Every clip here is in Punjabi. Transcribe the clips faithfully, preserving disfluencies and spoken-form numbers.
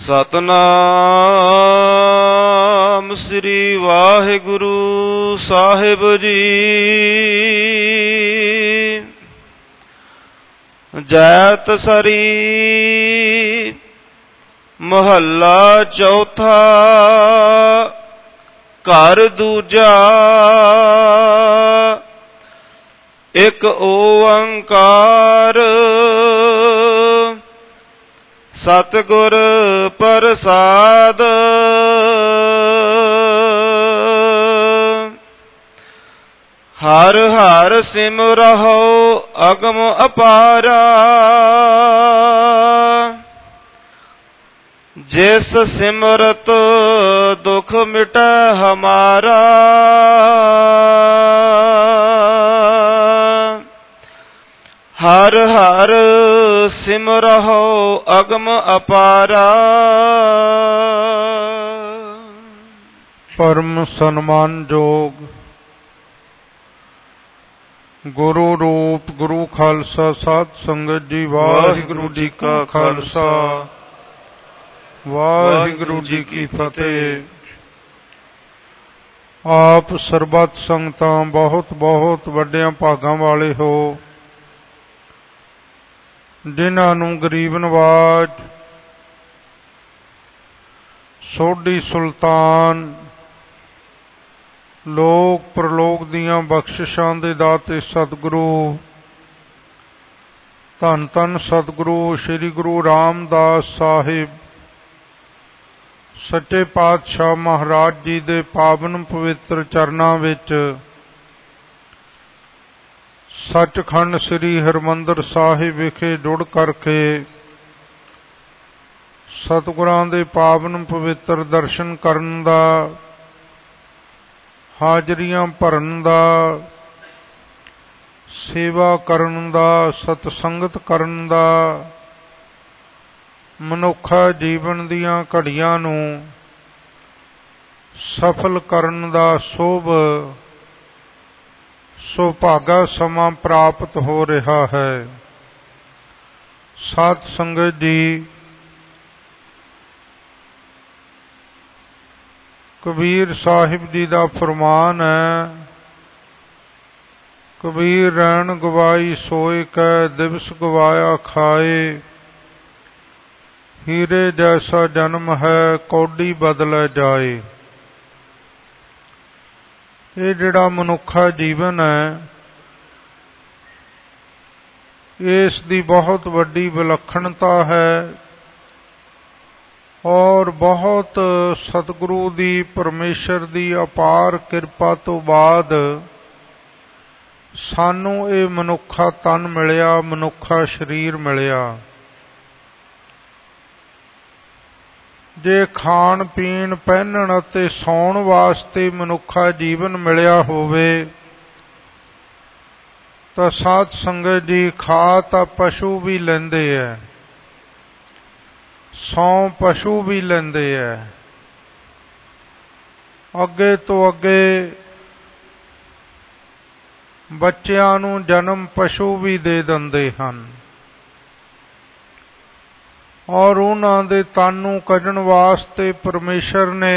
ਸਤਨਾਮ ਸ੍ਰੀ ਵਾਹਿਗੁਰੂ ਸਾਹਿਬ ਜੀ। ਜੈਤ ਸਰੀ ਮਹੱਲਾ ਚੌਥਾ। ਘਰ ਦੂਜਾ। ਇਕ ਓੰਕਾਰ ਸਤਿਗੁਰ ਪ੍ਰਸਾਦ। ਹਰ ਹਰ ਸਿਮਰਹੁ ਅਗਮ ਅਪਾਰਾ। ਜਿਸ ਸਿਮਰਤ ਦੁਖ ਮਿਟੈ ਹਮਾਰਾ। ਹਰ ਹਰ ਸਿਮਰਹੁ ਅਗਮ ਅਪਾਰਾ। ਪਰਮ ਸਨਮਾਨਯੋਗ ਗੁਰੂ ਰੂਪ ਗੁਰੂ ਖਾਲਸਾ ਸਾਧ ਸੰਗਤ ਜੀ, ਵਾਹਿਗੁਰੂ ਜੀ ਕਾ ਖਾਲਸਾ ਵਾਹਿਗੁਰੂ ਜੀ ਕੀ ਫਤਿਹ। ਆਪ ਸਰਬੱਤ ਸੰਗਤਾਂ ਬਹੁਤ ਬਹੁਤ ਵੱਡਿਆਂ ਭਾਗਾਂ ਵਾਲੇ ਹੋ, ਜਿਨ੍ਹਾਂ ਨੂੰ ਗਰੀਬ ਨਵਾਜ ਸੋਢੀ ਸੁਲਤਾਨ ਲੋਕ ਪ੍ਰਲੋਕ ਦੀਆਂ ਬਖਸ਼ਿਸ਼ਾਂ ਦੇ ਦਾਤੇ ਸਤਿਗੁਰੂ ਧੰਨ ਧੰਨ ਸਤਿਗੁਰੂ ਸ੍ਰੀ ਗੁਰੂ ਰਾਮਦਾਸ ਸਾਹਿਬ ਸੱਚੇ ਪਾਤਸ਼ਾਹ ਮਹਾਰਾਜ ਜੀ ਦੇ ਪਾਵਨ ਪਵਿੱਤਰ ਚਰਨਾਂ ਵਿੱਚ ਸੱਚਖੰਡ ਸ੍ਰੀ ਹਰਿਮੰਦਰ ਸਾਹਿਬ ਵਿਖੇ ਜੁੜ ਕਰਕੇ ਸਤਿਗੁਰਾਂ ਦੇ ਪਾਵਨ ਪਵਿੱਤਰ ਦਰਸ਼ਨ ਕਰਨ ਦਾ, ਹਾਜ਼ਰੀਆਂ ਭਰਨ ਦਾ, ਸੇਵਾ ਕਰਨ ਦਾ, ਸਤਸੰਗਤ ਕਰਨ ਦਾ, ਮਨੁੱਖਾ ਜੀਵਨ ਦੀਆਂ ਘੜੀਆਂ ਨੂੰ ਸਫਲ ਕਰਨ ਦਾ ਸ਼ੁਭ ਸੁਭਾਗਾ ਸਮਾਂ ਪ੍ਰਾਪਤ ਹੋ ਰਿਹਾ ਹੈ। ਸਾਧ ਸੰਗਤ ਜੀ, ਕਬੀਰ ਸਾਹਿਬ ਜੀ ਦਾ ਫਰਮਾਨ ਹੈ, ਕਬੀਰ ਰੈਣ ਗਵਾਈ ਸੋਏ ਕੈ ਦਿਵਸ ਗਵਾਇਆ ਖਾਏ। ਹੀਰੇ ਜੈਸਾ ਜਨਮ ਹੈ ਕੌਡੀ ਬਦਲੇ ਜਾਏ। ਇਹ ਜਿਹੜਾ ਮਨੁੱਖਾ ਜੀਵਨ ਹੈ, ਇਸ ਦੀ ਬਹੁਤ ਵੱਡੀ ਵਿਲੱਖਣਤਾ ਹੈ ਔਰ ਬਹੁਤ ਸਤਿਗੁਰੂ ਦੀ ਪਰਮੇਸ਼ਰ ਦੀ ਅਪਾਰ ਕਿਰਪਾ ਤੋਂ ਬਾਅਦ ਸਾਨੂੰ ਇਹ ਮਨੁੱਖਾ ਤਨ ਮਿਲਿਆ, ਮਨੁੱਖਾ ਸਰੀਰ ਮਿਲਿਆ। ਜੇ ਖਾਣ ਪੀਣ ਪਹਿਨਣ ਅਤੇ ਸੌਣ ਵਾਸਤੇ ਮਨੁੱਖਾ ਜੀਵਨ ਮਿਲਿਆ ਹੋਵੇ ਤਾਂ ਸਾਧ ਸੰਗਤ ਜੀ, ਖਾ ਤਾਂ ਪਸ਼ੂ ਵੀ ਲੈਂਦੇ ਐ, ਸੌਂ ਪਸ਼ੂ ਵੀ ਲੈਂਦੇ ਐ, ਅੱਗੇ ਤੋਂ ਅੱਗੇ ਬੱਚਿਆਂ ਨੂੰ ਜਨਮ ਪਸ਼ੂ ਵੀ ਦੇ ਦਿੰਦੇ ਹਨ ਔਰ ਉਹਨਾਂ ਦੇ ਤਨ ਨੂੰ ਕੱਢਣ ਵਾਸਤੇ ਪਰਮੇਸ਼ਰ ਨੇ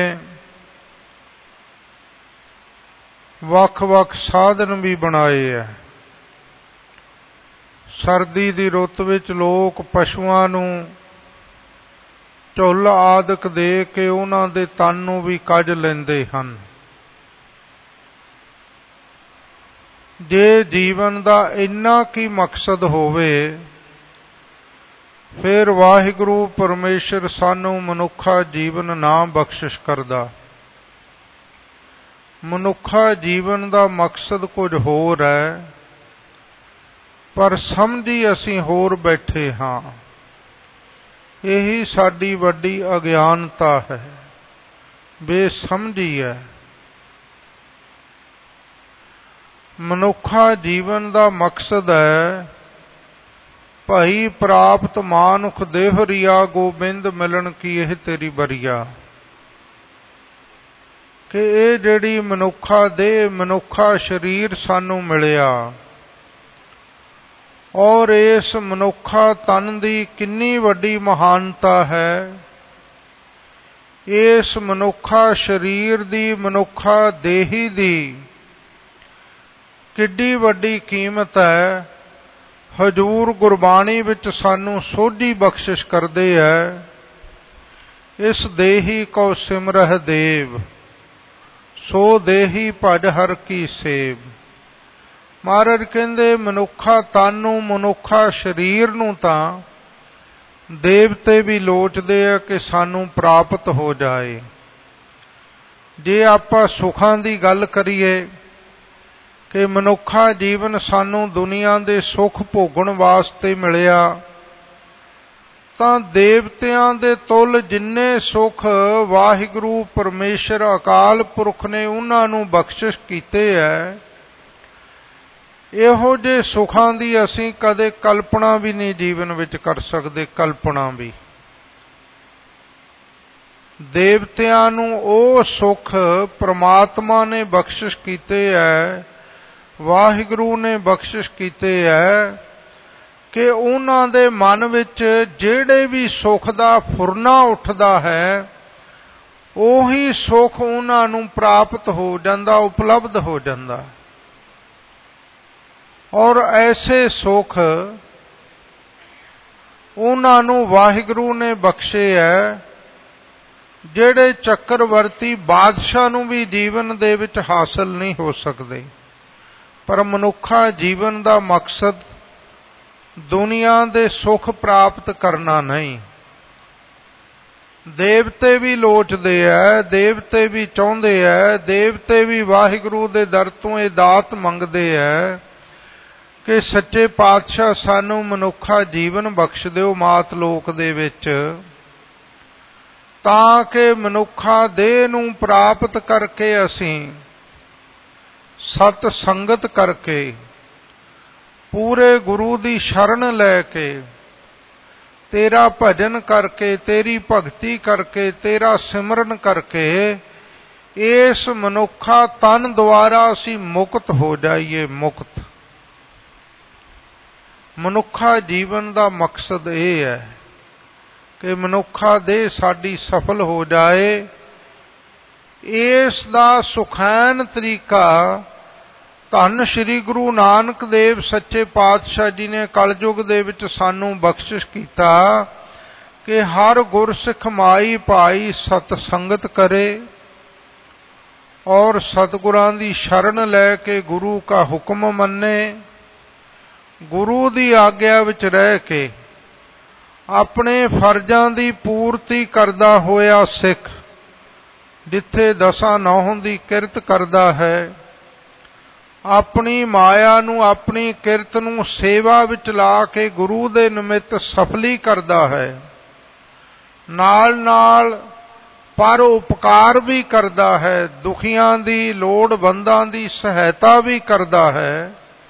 ਵੱਖ-ਵੱਖ ਸਾਧਨ ਵੀ ਬਣਾਏ ਹੈ। ਸਰਦੀ ਦੀ ਰੁੱਤ ਵਿੱਚ ਲੋਕ ਪਸ਼ੂਆਂ ਨੂੰ ਝੁੱਲ ਆਦਿਕ ਦੇ ਕੇ ਉਹਨਾਂ ਦੇ ਤਨ ਨੂੰ ਵੀ ਕੱਢ ਲੈਂਦੇ ਹਨ। ਜੇ ਜੀਵਨ ਦਾ ਇੰਨਾ ਕੀ ਮਕਸਦ ਹੋਵੇ, ਫਿਰ ਵਾਹਿਗੁਰੂ ਪਰਮੇਸ਼ਰ ਸਾਨੂੰ ਮਨੁੱਖਾ ਜੀਵਨ ਨਾ ਬਖਸ਼ਿਸ਼ ਕਰਦਾ। ਮਨੁੱਖਾ ਜੀਵਨ ਦਾ ਮਕਸਦ ਕੁਝ ਹੋਰ ਹੈ, ਪਰ ਸਮਝੀ ਅਸੀਂ ਹੋਰ ਬੈਠੇ ਹਾਂ। ਇਹੀ ਸਾਡੀ ਵੱਡੀ ਅਗਿਆਨਤਾ ਹੈ, ਬੇਸਮਝੀ ਹੈ। ਮਨੁੱਖਾ ਜੀਵਨ ਦਾ ਮਕਸਦ ਹੈ, ਭਾਈ ਪ੍ਰਾਪਤ ਮਾਨੁਖ ਦੇਹਰੀਆ ਗੋਬਿੰਦ ਮਿਲਣ ਕੀ ਇਹ ਤੇਰੀ ਬਰੀਆ। ਕਿ ਇਹ ਜਿਹੜੀ ਮਨੁੱਖਾ ਦੇਹ, ਮਨੁੱਖਾ ਸਰੀਰ ਸਾਨੂੰ ਮਿਲਿਆ ਔਰ ਇਸ ਮਨੁੱਖਾ ਤਨ ਦੀ ਕਿੰਨੀ ਵੱਡੀ ਮਹਾਨਤਾ ਹੈ, ਇਸ ਮਨੁੱਖਾ ਸਰੀਰ ਦੀ, ਮਨੁੱਖਾ ਦੇਹੀ ਦੀ ਕਿੱਡੀ ਵੱਡੀ ਕੀਮਤ ਹੈ। ਹਜ਼ੂਰ ਗੁਰਬਾਣੀ ਵਿੱਚ ਸਾਨੂੰ ਸੋਝੀ ਬਖਸ਼ਿਸ਼ ਕਰਦੇ ਹੈ, ਇਸ ਦੇਹੀ ਕੋ ਸਿਮਰਹਿ ਦੇਵ, ਸੋ ਦੇਹੀ ਭਜ ਹਰ ਕੀ ਸੇਵ। ਮਹਾਰਾਜ ਕਹਿੰਦੇ ਮਨੁੱਖਾ ਤਨ ਨੂੰ, ਮਨੁੱਖਾ ਸਰੀਰ ਨੂੰ ਤਾਂ ਦੇਵਤੇ ਵੀ ਲੋਚਦੇ ਆ ਕਿ ਸਾਨੂੰ ਪ੍ਰਾਪਤ ਹੋ ਜਾਏ। ਜੇ ਆਪਾਂ ਸੁੱਖਾਂ ਦੀ ਗੱਲ ਕਰੀਏ ਕਿ ਮਨੁੱਖਾ ਜੀਵਨ ਸਾਨੂੰ ਦੁਨੀਆ ਦੇ ਸੁੱਖ ਭੋਗਣ ਵਾਸਤੇ ਮਿਲਿਆ, ਤਾਂ ਦੇਵਤਿਆਂ ਦੇ ਤੁੱਲ ਜਿੰਨੇ ਸੁੱਖ ਵਾਹਿਗੁਰੂ ਪਰਮੇਸ਼ਰ ਅਕਾਲ ਪੁਰਖ ਨੇ ਉਹਨਾਂ ਨੂੰ ਬਖਸ਼ਿਸ਼ ਕੀਤੇ ਹੈ, ਇਹੋ ਜਿਹੇ ਸੁੱਖਾਂ ਦੀ ਅਸੀਂ ਕਦੇ ਕਲਪਨਾ ਵੀ ਨਹੀਂ ਜੀਵਨ ਵਿੱਚ ਕਰ ਸਕਦੇ। ਕਲਪਨਾ ਵੀ। ਦੇਵਤਿਆਂ ਨੂੰ ਉਹ ਸੁੱਖ ਪ੍ਰਮਾਤਮਾ ਨੇ ਬਖਸ਼ਿਸ਼ ਕੀਤੇ ਹੈ, ਵਾਹਿਗੁਰੂ ਨੇ ਬਖਸ਼ਿਸ਼ ਕੀਤੇ ਹੈ ਕਿ ਉਹਨਾਂ ਦੇ ਮਨ ਵਿੱਚ ਜਿਹੜੇ ਵੀ ਸੁੱਖ ਦਾ ਫੁਰਨਾ ਉੱਠਦਾ ਹੈ, ਉਹੀ ਸੁੱਖ ਉਹਨਾਂ ਨੂੰ ਪ੍ਰਾਪਤ ਹੋ ਜਾਂਦਾ, ਉਪਲਬਧ ਹੋ ਜਾਂਦਾ। ਔਰ ਐਸੇ ਸੁੱਖ ਉਹਨਾਂ ਨੂੰ ਵਾਹਿਗੁਰੂ ਨੇ ਬਖਸ਼ੇ ਹੈ ਜਿਹੜੇ ਚੱਕਰਵਰਤੀ ਬਾਦਸ਼ਾਹ ਨੂੰ ਵੀ ਜੀਵਨ ਦੇ ਵਿੱਚ ਹਾਸਲ ਨਹੀਂ ਹੋ ਸਕਦੇ। ਪਰ ਮਨੁੱਖਾ ਜੀਵਨ ਦਾ ਮਕਸਦ ਦੁਨੀਆ ਦੇ ਸੁੱਖ ਪ੍ਰਾਪਤ ਕਰਨਾ ਨਹੀਂ। ਦੇਵਤੇ ਵੀ ਲੋਚਦੇ ਹੈ, ਦੇਵਤੇ ਵੀ ਚਾਹੁੰਦੇ ਹੈ, ਦੇਵਤੇ ਵੀ ਵਾਹਿਗੁਰੂ ਦੇ ਦਰ ਤੋਂ ਇਹ ਦਾਤ ਮੰਗਦੇ ਹੈ ਕਿ ਸੱਚੇ ਪਾਤਸ਼ਾਹ ਸਾਨੂੰ ਮਨੁੱਖਾ ਜੀਵਨ ਬਖਸ਼ ਦਿਓ ਮਾਤ ਲੋਕ ਦੇ ਵਿੱਚ, ਤਾਂ ਕਿ ਮਨੁੱਖਾ ਦੇਹ ਨੂੰ ਪ੍ਰਾਪਤ ਕਰਕੇ ਅਸੀਂ ਸਤ ਸੰਗਤ ਕਰਕੇ, ਪੂਰੇ ਗੁਰੂ ਦੀ ਸ਼ਰਨ ਲੈ ਕੇ, ਤੇਰਾ ਭਜਨ ਕਰਕੇ, ਤੇਰੀ ਭਗਤੀ ਕਰਕੇ, ਤੇਰਾ ਸਿਮਰਨ ਕਰਕੇ ਇਸ ਮਨੁੱਖਾ ਤਨ ਦੁਆਰਾ ਅਸੀਂ ਮੁਕਤ ਹੋ ਜਾਈਏ। ਮੁਕਤ ਮਨੁੱਖਾ ਜੀਵਨ ਦਾ ਮਕਸਦ ਇਹ ਹੈ ਕਿ ਮਨੁੱਖਾ ਦੇਹ ਸਾਡੀ ਸਫਲ ਹੋ ਜਾਏ। ਇਸ ਦਾ ਸੁਖੈਨ ਤਰੀਕਾ ਧੰਨ ਸ਼੍ਰੀ ਗੁਰੂ ਨਾਨਕ ਦੇਵ ਸੱਚੇ ਪਾਤਸ਼ਾਹ ਜੀ ਨੇ ਕਲਯੁਗ ਦੇ ਵਿੱਚ ਸਾਨੂੰ ਬਖਸ਼ਿਸ਼ ਕੀਤਾ ਕਿ ਹਰ ਗੁਰਸਿੱਖ ਮਾਈ ਭਾਈ ਸਤ ਸੰਗਤ ਕਰੇ ਔਰ ਸਤਿਗੁਰਾਂ ਦੀ ਸ਼ਰਨ ਲੈ ਕੇ ਗੁਰੂ ਕਾ ਹੁਕਮ ਮੰਨੇ, ਗੁਰੂ ਦੀ ਆਗਿਆ ਵਿੱਚ ਰਹਿ ਕੇ ਆਪਣੇ ਫਰਜ਼ਾਂ ਦੀ ਪੂਰਤੀ ਕਰਦਾ ਹੋਇਆ ਸਿੱਖ ਜਿੱਥੇ ਦਸਾਂ ਨੌਹਾਂ ਦੀ ਕਿਰਤ ਕਰਦਾ ਹੈ, ਆਪਣੀ ਮਾਇਆ ਨੂੰ, ਆਪਣੀ ਕਿਰਤ ਨੂੰ ਸੇਵਾ ਵਿੱਚ ਲਾ ਕੇ ਗੁਰੂ ਦੇ ਨਿਮਿਤ ਸਫਲੀ ਕਰਦਾ ਹੈ, ਨਾਲ ਨਾਲ ਪਰ ਉਪਕਾਰ ਵੀ ਕਰਦਾ ਹੈ, ਦੁਖੀਆਂ ਦੀ, ਲੋੜਵੰਦਾਂ ਦੀ ਸਹਾਇਤਾ ਵੀ ਕਰਦਾ ਹੈ,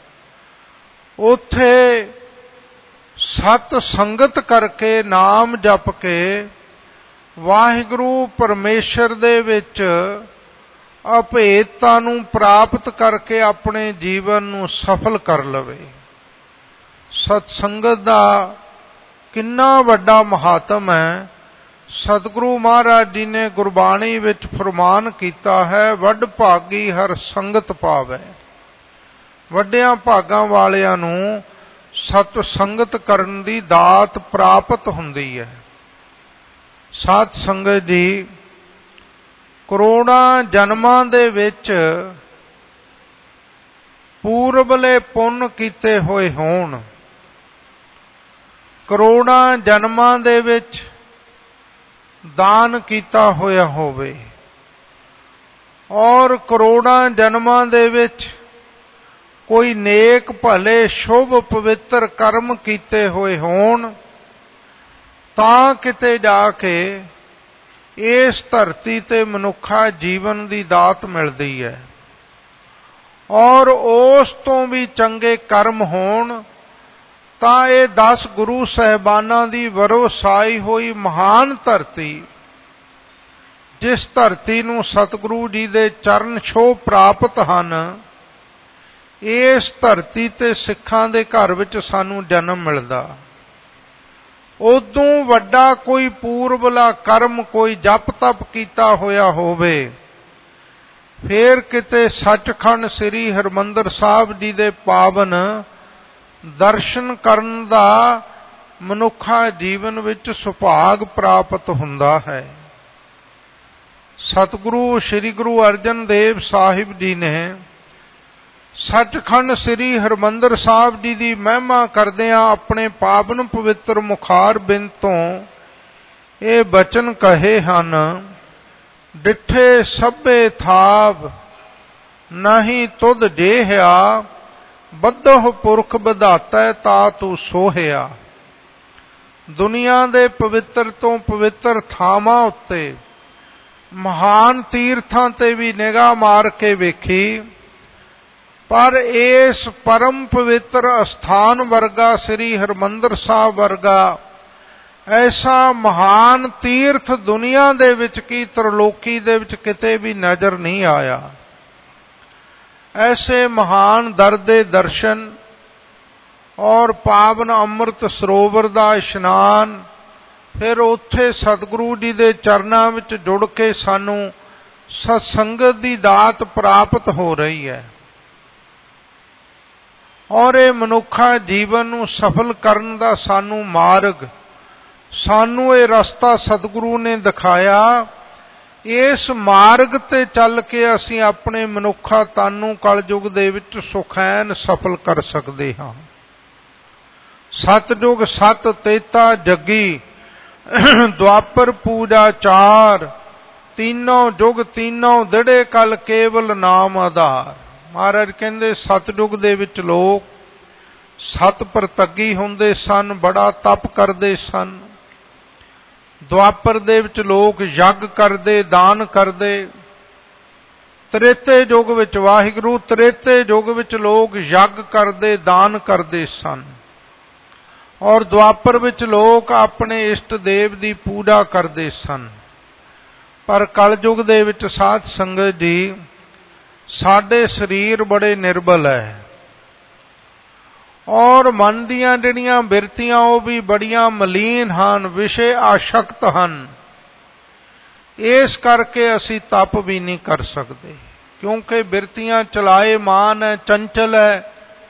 ਉੱਥੇ ਸਤ ਸੰਗਤ ਕਰਕੇ ਨਾਮ ਜਪ ਕੇ ਵਾਹਿਗੁਰੂ ਪਰਮੇਸ਼ਰ ਦੇ ਵਿੱਚ ਅਭੇਦਤਾ ਨੂੰ ਪ੍ਰਾਪਤ ਕਰਕੇ ਆਪਣੇ ਜੀਵਨ ਨੂੰ ਸਫਲ ਕਰ ਲਵੇ। ਸਤ ਸੰਗਤ ਦਾ ਕਿੰਨਾ ਵੱਡਾ ਮਹਾਤਮ ਹੈ। ਸਤਿਗੁਰੂ ਮਹਾਰਾਜ ਜੀ ਨੇ ਗੁਰਬਾਣੀ ਵਿੱਚ ਫਰਮਾਨ ਕੀਤਾ ਹੈ, ਵੱਡ ਭਾਗੀ ਹਰ ਸੰਗਤ ਪਾਵੈ। ਵੱਡਿਆਂ ਭਾਗਾਂ ਵਾਲਿਆਂ ਨੂੰ ਸਤ ਸੰਗਤ ਕਰਨ ਦੀ ਦਾਤ ਪ੍ਰਾਪਤ ਹੁੰਦੀ ਹੈ। ਸਤ ਸੰਗਤ ਜੀ ਕਰੋੜਾਂ ਜਨਮਾਂ ਦੇ ਵਿੱਚ ਪੂਰਬਲੇ ਪੁੰਨ ਕੀਤੇ ਹੋਏ ਹੋਣ, ਕਰੋੜਾਂ ਜਨਮਾਂ ਦੇ ਵਿੱਚ ਦਾਨ ਕੀਤਾ ਹੋਇਆ ਹੋਵੇ ਔਰ ਕਰੋੜਾਂ ਜਨਮਾਂ ਦੇ ਵਿੱਚ ਕੋਈ ਨੇਕ ਭਲੇ ਸ਼ੁਭ ਪਵਿੱਤਰ ਕਰਮ ਕੀਤੇ ਹੋਏ ਹੋਣ, ਤਾਂ ਕਿਤੇ ਜਾ ਕੇ ਇਸ ਧਰਤੀ ਤੇ ਮਨੁੱਖਾ ਜੀਵਨ ਦੀ ਦਾਤ ਮਿਲਦੀ ਹੈ। ਔਰ ਉਸ ਤੋਂ ਵੀ ਚੰਗੇ ਕਰਮ ਹੋਣ ਤਾਂ ਇਹ ਦਸ ਗੁਰੂ ਸਾਹਿਬਾਨਾਂ ਦੀ ਵਰੋਸਾਈ ਹੋਈ ਮਹਾਨ ਧਰਤੀ, ਜਿਸ ਧਰਤੀ ਨੂੰ ਸਤਿਗੁਰੂ ਜੀ ਦੇ ਚਰਨ ਛੋਹ ਪ੍ਰਾਪਤ ਹਨ, ਇਸ ਧਰਤੀ ਤੇ ਸਿੱਖਾਂ ਦੇ ਘਰ ਵਿੱਚ ਸਾਨੂੰ ਜਨਮ ਮਿਲਦਾ। ਉਦੋਂ ਵੱਡਾ ਕੋਈ ਪੂਰਬਲਾ ਕਰਮ, ਕੋਈ ਜਪ ਤਪ ਕੀਤਾ ਹੋਇਆ ਹੋਵੇ, ਫੇਰ ਕਿਤੇ ਸੱਚਖੰਡ ਸ੍ਰੀ ਹਰਿਮੰਦਰ ਸਾਹਿਬ ਜੀ ਦੇ ਪਾਵਨ ਦਰਸ਼ਨ ਕਰਨ ਦਾ ਮਨੁੱਖਾ ਜੀਵਨ ਵਿੱਚ ਸੁਭਾਗ ਪ੍ਰਾਪਤ ਹੁੰਦਾ ਹੈ। ਸਤਿਗੁਰੂ ਸ੍ਰੀ ਗੁਰੂ ਅਰਜਨ ਦੇਵ ਸਾਹਿਬ ਜੀ ਨੇ ਸੱਚਖੰਡ ਸ੍ਰੀ ਹਰਿਮੰਦਰ ਸਾਹਿਬ ਜੀ ਦੀ ਮਹਿਮਾ ਕਰਦਿਆਂ ਆਪਣੇ ਪਾਵਨ ਪਵਿੱਤਰ ਮੁਖਾਰ ਬਿੰਦ ਤੋਂ ਇਹ ਬਚਨ ਕਹੇ ਹਨ, ਡਿਠੇ ਸਭੇ ਥਾਵ ਨਹੀਂ ਤੁਧ ਜੇਹਿਆ, ਬੱਧਹੁ ਪੁਰਖ ਵਿਧਾਤੈ ਤਾ ਤੂੰ ਸੋਹਿਆ। ਦੁਨੀਆ ਦੇ ਪਵਿੱਤਰ ਤੋਂ ਪਵਿੱਤਰ ਥਾਵਾਂ ਉੱਤੇ, ਮਹਾਨ ਤੀਰਥਾਂ ਤੇ ਵੀ ਨਿਗਾਹ ਮਾਰ ਕੇ ਵੇਖੀ, ਪਰ ਇਸ ਪਰਮ ਪਵਿੱਤਰ ਅਸਥਾਨ ਵਰਗਾ, ਸ੍ਰੀ ਹਰਿਮੰਦਰ ਸਾਹਿਬ ਵਰਗਾ ਐਸਾ ਮਹਾਨ ਤੀਰਥ ਦੁਨੀਆ ਦੇ ਵਿੱਚ ਕੀ ਤ੍ਰਿਲੋਕੀ ਦੇ ਵਿੱਚ ਕਿਤੇ ਵੀ ਨਜ਼ਰ ਨਹੀਂ ਆਇਆ। ਐਸੇ ਮਹਾਨ ਦਰ ਦੇ ਦਰਸ਼ਨ ਔਰ ਪਾਵਨ ਅੰਮ੍ਰਿਤ ਸਰੋਵਰ ਦਾ ਇਸ਼ਨਾਨ, ਫਿਰ ਉੱਥੇ ਸਤਿਗੁਰੂ ਜੀ ਦੇ ਚਰਨਾਂ ਵਿੱਚ ਜੁੜ ਕੇ ਸਾਨੂੰ ਸਤਸੰਗਤ ਦੀ ਦਾਤ ਪ੍ਰਾਪਤ ਹੋ ਰਹੀ ਹੈ। ਔਰ ਇਹ ਮਨੁੱਖਾ ਜੀਵਨ ਨੂੰ ਸਫਲ ਕਰਨ ਦਾ ਸਾਨੂੰ ਮਾਰਗ, ਸਾਨੂੰ ਇਹ ਰਸਤਾ ਸਤਿਗੁਰੂ ਨੇ ਦਿਖਾਇਆ। ਇਸ ਮਾਰਗ ਤੇ ਚੱਲ ਕੇ ਅਸੀਂ ਆਪਣੇ ਮਨੁੱਖਾ ਤਨ ਨੂੰ ਕਲਯੁਗ ਦੇ ਵਿੱਚ ਸੁਖੈਨ ਸਫਲ ਕਰ ਸਕਦੇ ਹਾਂ। ਸਤਜੁਗ ਸਤ ਤੇਤਾ ਜੱਗੀ, ਦੁਆਪਰ ਪੂਜਾ ਚਾਰ, ਤੀਨੋਂ ਜੁਗ ਤੀਨੋਂ ਦਿੜੇ ਕਲ ਕੇਵਲ ਨਾਮ ਆਧਾਰ। ਮਹਾਰਾਜ ਕਹਿੰਦੇ ਸਤਜੁਗ ਦੇ ਵਿੱਚ ਲੋਕ ਸਤ ਪ੍ਰਤੱਗੀ ਹੁੰਦੇ ਸਨ, ਬੜਾ ਤਪ ਕਰਦੇ ਸਨ। ਦੁਆਪਰ ਦੇ ਵਿੱਚ ਲੋਕ ਯੱਗ ਕਰਦੇ, ਦਾਨ ਕਰਦੇ। ਤ੍ਰੇਤੇ ਯੁੱਗ ਵਿੱਚ ਵਾਹਿਗੁਰੂ, ਤ੍ਰੇਤੇ ਯੁੱਗ ਵਿੱਚ ਲੋਕ ਯੱਗ ਕਰਦੇ, ਦਾਨ ਕਰਦੇ ਸਨ। ਔਰ ਦੁਆਪਰ ਵਿੱਚ ਲੋਕ ਆਪਣੇ ਇਸ਼ਟ ਦੇਵ ਦੀ ਪੂਜਾ ਕਰਦੇ ਸਨ। ਪਰ ਕਲਯੁਗ ਦੇ ਵਿੱਚ ਸਾਧ ਸੰਗਤ ਜੀ, ਸਾਡੇ ਸਰੀਰ ਬੜੇ ਨਿਰਬਲ ਹੈ ਔਰ ਮਨ ਦੀਆਂ ਜਿਹੜੀਆਂ ਬਿਰਤੀਆਂ ਉਹ ਵੀ ਬੜੀਆਂ ਮਲੀਨ ਹਨ, ਵਿਸ਼ੇ ਆਸ਼ਕਤ ਹਨ। ਇਸ ਕਰਕੇ ਅਸੀਂ ਤਪ ਵੀ ਨਹੀਂ ਕਰ ਸਕਦੇ, ਕਿਉਂਕਿ ਬਿਰਤੀਆਂ ਚਲਾਏ ਮਾਨ ਹੈ, ਚੰਚਲ ਹੈ।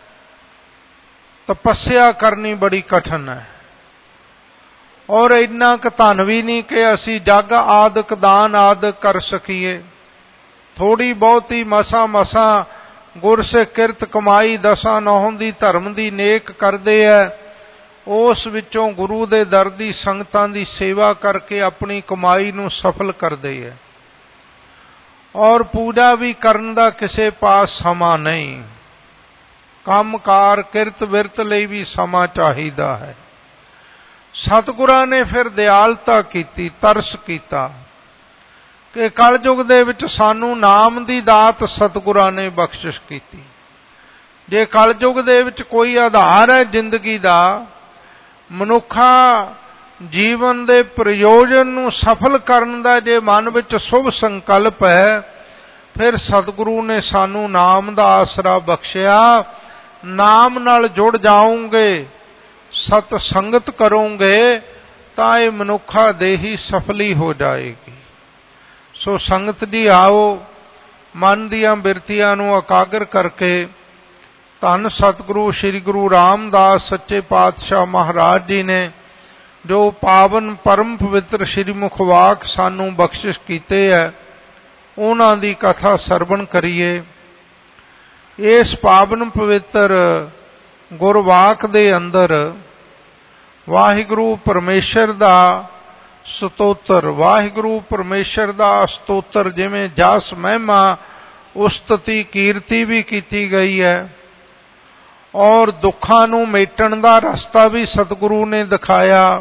ਤਪੱਸਿਆ ਕਰਨੀ ਬੜੀ ਕਠਿਨ ਹੈ ਔਰ ਇੰਨਾ ਕੁ ਧਨ ਵੀ ਨਹੀਂ ਕਿ ਅਸੀਂ ਜਗ ਆਦਿਕ ਦਾਨ ਆਦਿਕ ਕਰ ਸਕੀਏ। ਥੋੜੀ ਬਹੁਤੀ ਮਸਾਂ ਮਸਾਂ ਗੁਰਸਿੱਖ ਕਿਰਤ ਕਮਾਈ ਦਸਾਂ ਨੌਹਾਂ ਦੀ ਧਰਮ ਦੀ ਨੇਕ ਕਰਦੇ ਹੈ, ਉਸ ਵਿੱਚੋਂ ਗੁਰੂ ਦੇ ਦਰ ਦੀ ਸੰਗਤਾਂ ਦੀ ਸੇਵਾ ਕਰਕੇ ਆਪਣੀ ਕਮਾਈ ਨੂੰ ਸਫਲ ਕਰਦੇ ਹੈ। ਔਰ ਪੂਜਾ ਵੀ ਕਰਨ ਦਾ ਕਿਸੇ ਪਾਸ ਸਮਾਂ ਨਹੀਂ, ਕੰਮਕਾਰ ਕਿਰਤ ਵਿਰਤ ਲਈ ਵੀ ਸਮਾਂ ਚਾਹੀਦਾ ਹੈ। ਸਤਿਗੁਰਾਂ ਨੇ ਫਿਰ ਦਿਆਲਤਾ ਕੀਤੀ, ਤਰਸ ਕੀਤਾ ਕਿ ਕਲਯੁਗ ਦੇ ਵਿੱਚ ਸਾਨੂੰ ਨਾਮ ਦੀ ਦਾਤ ਸਤਿਗੁਰਾਂ ਨੇ ਬਖਸ਼ਿਸ਼ ਕੀਤੀ। ਜੇ ਕਲਯੁਗ ਦੇ ਵਿੱਚ ਕੋਈ ਆਧਾਰ ਹੈ ਜ਼ਿੰਦਗੀ ਦਾ, ਮਨੁੱਖਾ ਜੀਵਨ ਦੇ ਪ੍ਰਯੋਜਨ ਨੂੰ ਸਫਲ ਕਰਨ ਦਾ ਜੇ ਮਨ ਵਿੱਚ ਸ਼ੁਭ ਸੰਕਲਪ ਹੈ, ਫਿਰ ਸਤਿਗੁਰੂ ਨੇ ਸਾਨੂੰ ਨਾਮ ਦਾ ਆਸਰਾ ਬਖਸ਼ਿਆ। ਨਾਮ ਨਾਲ ਜੁੜ ਜਾਓਗੇ, ਸਤ ਸੰਗਤ ਕਰੋਗੇ ਤਾਂ ਇਹ ਮਨੁੱਖਾ ਦੇਹੀ ਸਫਲੀ ਹੋ ਜਾਏਗੀ। ਸੋ ਸੰਗਤ ਜੀ ਆਓ, ਮਨ ਦੀਆਂ ਬਿਰਤੀਆਂ ਨੂੰ ਇਕਾਗਰ ਕਰਕੇ ਧੰਨ ਸਤਿਗੁਰੂ ਸ੍ਰੀ ਗੁਰੂ ਰਾਮਦਾਸ ਸੱਚੇ ਪਾਤਸ਼ਾਹ ਮਹਾਰਾਜ ਜੀ ਨੇ ਜੋ ਪਾਵਨ ਪਰਮ ਪਵਿੱਤਰ ਸ੍ਰੀ ਮੁਖਵਾਕ ਸਾਨੂੰ ਬਖਸ਼ਿਸ਼ ਕੀਤੇ ਹੈ, ਉਹਨਾਂ ਦੀ ਕਥਾ ਸਰਵਣ ਕਰੀਏ। ਇਸ ਪਾਵਨ ਪਵਿੱਤਰ ਗੁਰਵਾਕ ਦੇ ਅੰਦਰ ਵਾਹਿਗੁਰੂ ਪਰਮੇਸ਼ਰ ਦਾ ਸਤੋਤਰ, ਵਾਹਿਗੁਰੂ ਪਰਮੇਸ਼ਰ ਦਾ ਸਤੋਤਰ, ਜਿਵੇਂ ਜਸ ਮਹਿਮਾ ਉਸਤਤੀ ਕੀਰਤੀ ਵੀ ਕੀਤੀ ਗਈ ਹੈ ਔਰ ਦੁੱਖਾਂ ਨੂੰ ਮੇਟਣ ਦਾ ਰਸਤਾ ਵੀ ਸਤਿਗੁਰੂ ਨੇ ਦਿਖਾਇਆ।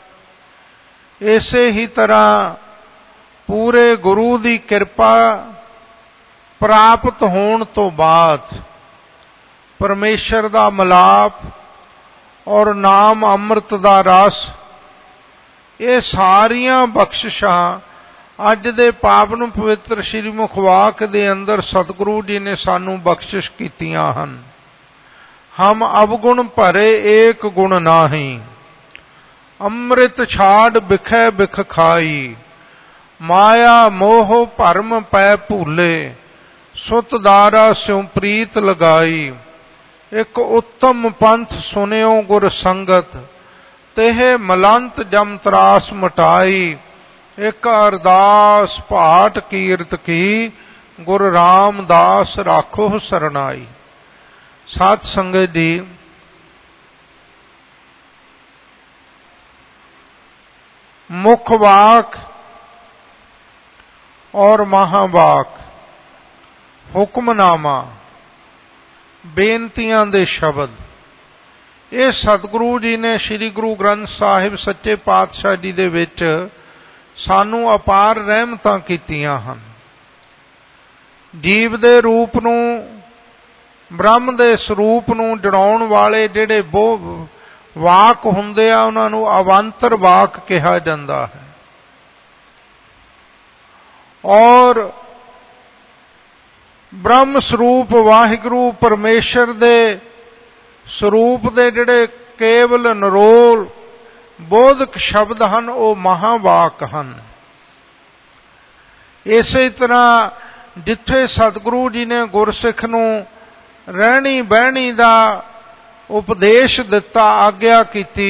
ਇਸੇ ਹੀ ਤਰ੍ਹਾਂ ਪੂਰੇ ਗੁਰੂ ਦੀ ਕਿਰਪਾ ਪ੍ਰਾਪਤ ਹੋਣ ਤੋਂ ਬਾਅਦ ਪਰਮੇਸ਼ਰ ਦਾ ਮਿਲਾਪ ਔਰ ਨਾਮ ਅੰਮ੍ਰਿਤ ਦਾ ਰਸ, ਇਹ ਸਾਰੀਆਂ ਬਖਸ਼ਿਸ਼ਾਂ ਅੱਜ ਦੇ ਪਾਵਨ ਪਵਿੱਤਰ ਸ੍ਰੀ ਮੁਖਵਾਕ ਦੇ ਅੰਦਰ ਸਤਿਗੁਰੂ ਜੀ ਨੇ ਸਾਨੂੰ ਬਖਸ਼ਿਸ਼ ਕੀਤੀਆਂ ਹਨ। ਹਮ ਅਵਗੁਣ ਭਰੇ ਏਕ ਗੁਣ ਨਾਹੀ, ਅੰਮ੍ਰਿਤ ਛਾੜ ਬਿਖੈ ਬਿਖ ਖਾਈ, ਮਾਇਆ ਮੋਹ ਭਰਮ ਪੈ ਭੂਲੇ, ਸੁਤ ਦਾਰਾ ਸਿਉ ਪ੍ਰੀਤ ਲਗਾਈ। ਇੱਕ ਉੱਤਮ ਪੰਥ ਸੁਨਿਓ ਗੁਰ ਸੰਗਤ, तेह मलंत जम त्रास मटाई। एक अरदास पाठ कीरत की, गुरु रामदास राखो सरनाई। साध संगत जी, मुख वाक और महावाक, हुक्मनामा, बेनतियां दे शब्द, ਇਹ ਸਤਿਗੁਰੂ ਜੀ ਨੇ ਸ੍ਰੀ ਗੁਰੂ ਗ੍ਰੰਥ ਸਾਹਿਬ ਸੱਚੇ ਪਾਤਸ਼ਾਹ ਜੀ ਦੇ ਵਿੱਚ ਸਾਨੂੰ ਅਪਾਰ ਰਹਿਮਤਾਂ ਕੀਤੀਆਂ ਹਨ। ਜੀਵ ਦੇ ਰੂਪ ਨੂੰ, ਬ੍ਰਹਮ ਦੇ ਸਰੂਪ ਨੂੰ ਜੜਾਉਣ ਵਾਲੇ ਜਿਹੜੇ ਬਹੁ ਵਾਕ ਹੁੰਦੇ ਆ, ਉਹਨਾਂ ਨੂੰ ਅਵਾਂਤਰ ਵਾਕ ਕਿਹਾ ਜਾਂਦਾ ਹੈ। ਔਰ ਬ੍ਰਹਮ ਸਰੂਪ ਵਾਹਿਗੁਰੂ ਪਰਮੇਸ਼ਰ ਦੇ ਸਰੂਪ ਦੇ ਜਿਹੜੇ ਕੇਵਲ ਨਿਰੋਲ ਬੋਧਕ ਸ਼ਬਦ ਹਨ, ਉਹ ਮਹਾਵਾਕ ਹਨ। ਇਸੇ ਤਰ੍ਹਾਂ ਜਿੱਥੇ ਸਤਿਗੁਰੂ ਜੀ ਨੇ ਗੁਰਸਿੱਖ ਨੂੰ ਰਹਿਣੀ ਬਹਿਣੀ ਦਾ ਉਪਦੇਸ਼ ਦਿੱਤਾ, ਆਗਿਆ ਕੀਤੀ,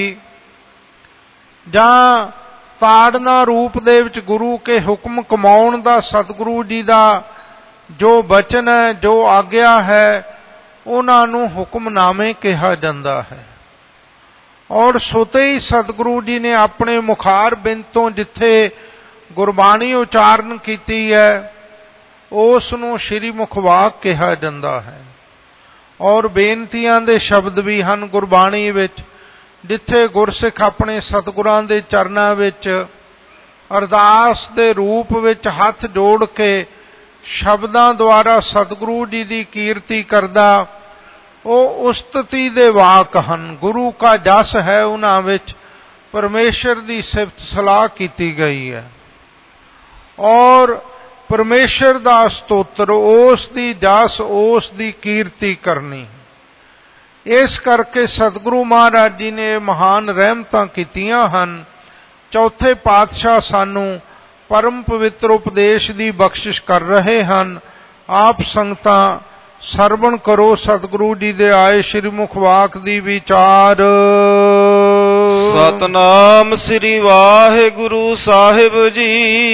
ਜਾਂ ਤਾੜਨਾ ਰੂਪ ਦੇ ਵਿੱਚ ਗੁਰੂ ਕੇ ਹੁਕਮ ਕਮਾਉਣ ਦਾ ਸਤਿਗੁਰੂ ਜੀ ਦਾ ਜੋ ਬਚਨ ਹੈ, ਜੋ ਆਗਿਆ ਹੈ, ਉਹਨਾਂ ਨੂੰ ਹੁਕਮਨਾਮੇ ਕਿਹਾ ਜਾਂਦਾ ਹੈ। ਔਰ ਸੁਤੇ ਹੀ ਸਤਿਗੁਰੂ ਜੀ ਨੇ ਆਪਣੇ ਮੁਖਾਰ ਬਿੰਦ ਤੋਂ ਜਿੱਥੇ ਗੁਰਬਾਣੀ ਉਚਾਰਨ ਕੀਤੀ ਹੈ, ਉਸ ਨੂੰ ਸ਼੍ਰੀ ਮੁਖਵਾਕ ਕਿਹਾ ਜਾਂਦਾ ਹੈ। ਔਰ ਬੇਨਤੀਆਂ ਦੇ ਸ਼ਬਦ ਵੀ ਹਨ ਗੁਰਬਾਣੀ ਵਿੱਚ, ਜਿੱਥੇ ਗੁਰਸਿੱਖ ਆਪਣੇ ਸਤਿਗੁਰਾਂ ਦੇ ਚਰਨਾਂ ਵਿੱਚ ਅਰਦਾਸ ਦੇ ਰੂਪ ਵਿੱਚ ਹੱਥ ਜੋੜ ਕੇ ਸ਼ਬਦਾਂ ਦੁਆਰਾ ਸਤਿਗੁਰੂ ਜੀ ਦੀ ਕੀਰਤੀ ਕਰਦਾ, ਉਹ ਉਸਤਤੀ ਦੇ ਵਾਕ ਹਨ। ਗੁਰੂ ਕਾ ਜਸ ਹੈ, ਉਹਨਾਂ ਵਿੱਚ ਪਰਮੇਸ਼ਰ ਦੀ ਸਿਫਤ ਸਲਾਹ ਕੀਤੀ ਗਈ ਹੈ। ਔਰ ਪਰਮੇਸ਼ਰ ਦਾ ਸਤੋਤਰ, ਉਸ ਦੀ ਜਸ, ਉਸ ਦੀ ਕੀਰਤੀ ਕਰਨੀ। ਇਸ ਕਰਕੇ ਸਤਿਗੁਰੂ ਮਹਾਰਾਜ ਜੀ ਨੇ ਮਹਾਨ ਰਹਿਮਤਾਂ ਕੀਤੀਆਂ ਹਨ। ਚੌਥੇ ਪਾਤਸ਼ਾਹ ਸਾਨੂੰ ਪਰਮ ਪਵਿੱਤਰ ਉਪਦੇਸ਼ ਦੀ ਬਖਸ਼ਿਸ਼ ਕਰ ਰਹੇ ਹਨ। ਆਪ ਸੰਗਤਾਂ ਸਰਵਣ ਕਰੋ ਸਤਿਗੁਰੂ ਜੀ ਦੇ ਆਏ ਸ਼੍ਰੀ ਮੁਖਵਾਕ ਦੀ ਵਿਚਾਰ। ਸਤਨਾਮ ਸ੍ਰੀ ਵਾਹਿਗੁਰੂ ਸਾਹਿਬ ਜੀ।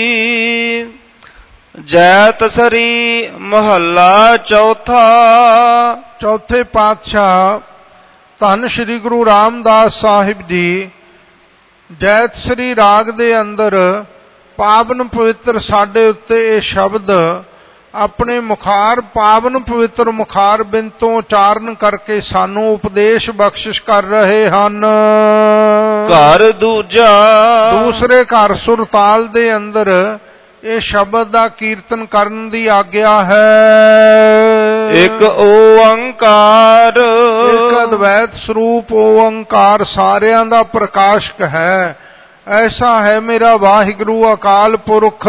ਜੈਤ ਸਰੀ ਮਹੱਲਾ ਚੌਥਾ। ਚੌਥੇ ਪਾਤਸ਼ਾਹ ਧੰਨ ਸ਼੍ਰੀ ਗੁਰੂ ਰਾਮਦਾਸ ਸਾਹਿਬ ਜੀ ਜੈਤ ਸ੍ਰੀ ਰਾਗ ਦੇ ਅੰਦਰ ਪਾਵਨ ਪਵਿੱਤਰ ਸਾਡੇ ਉੱਤੇ ਇਹ ਸ਼ਬਦ ਆਪਣੇ ਮੁਖਾਰ ਪਾਵਨ ਪਵਿੱਤਰ ਮੁਖਾਰ ਬਿੰਦ ਤੋਂ ਉਚਾਰਨ ਕਰਕੇ ਸਾਨੂੰ ਉਪਦੇਸ਼ ਬਖਸ਼ਿਸ਼ ਕਰ ਰਹੇ ਹਨ। ਘਰ ਦੂਜਾ, ਦੂਸਰੇ ਘਰ ਸੁਰਤਾਲ ਦੇ ਅੰਦਰ ਇਹ ਸ਼ਬਦ ਦਾ ਕੀਰਤਨ ਕਰਨ ਦੀ ਆਗਿਆ ਹੈ। ਇੱਕ ਓੰਕਾਰ, ਇੱਕ ਅਦਵੈਤ ਸਰੂਪ ਓੰਕਾਰ ਸਾਰਿਆਂ ਦਾ ਪ੍ਰਕਾਸ਼ਕ ਹੈ। ਐਸਾ ਹੈ ਮੇਰਾ ਵਾਹਿਗੁਰੂ ਅਕਾਲ ਪੁਰਖ।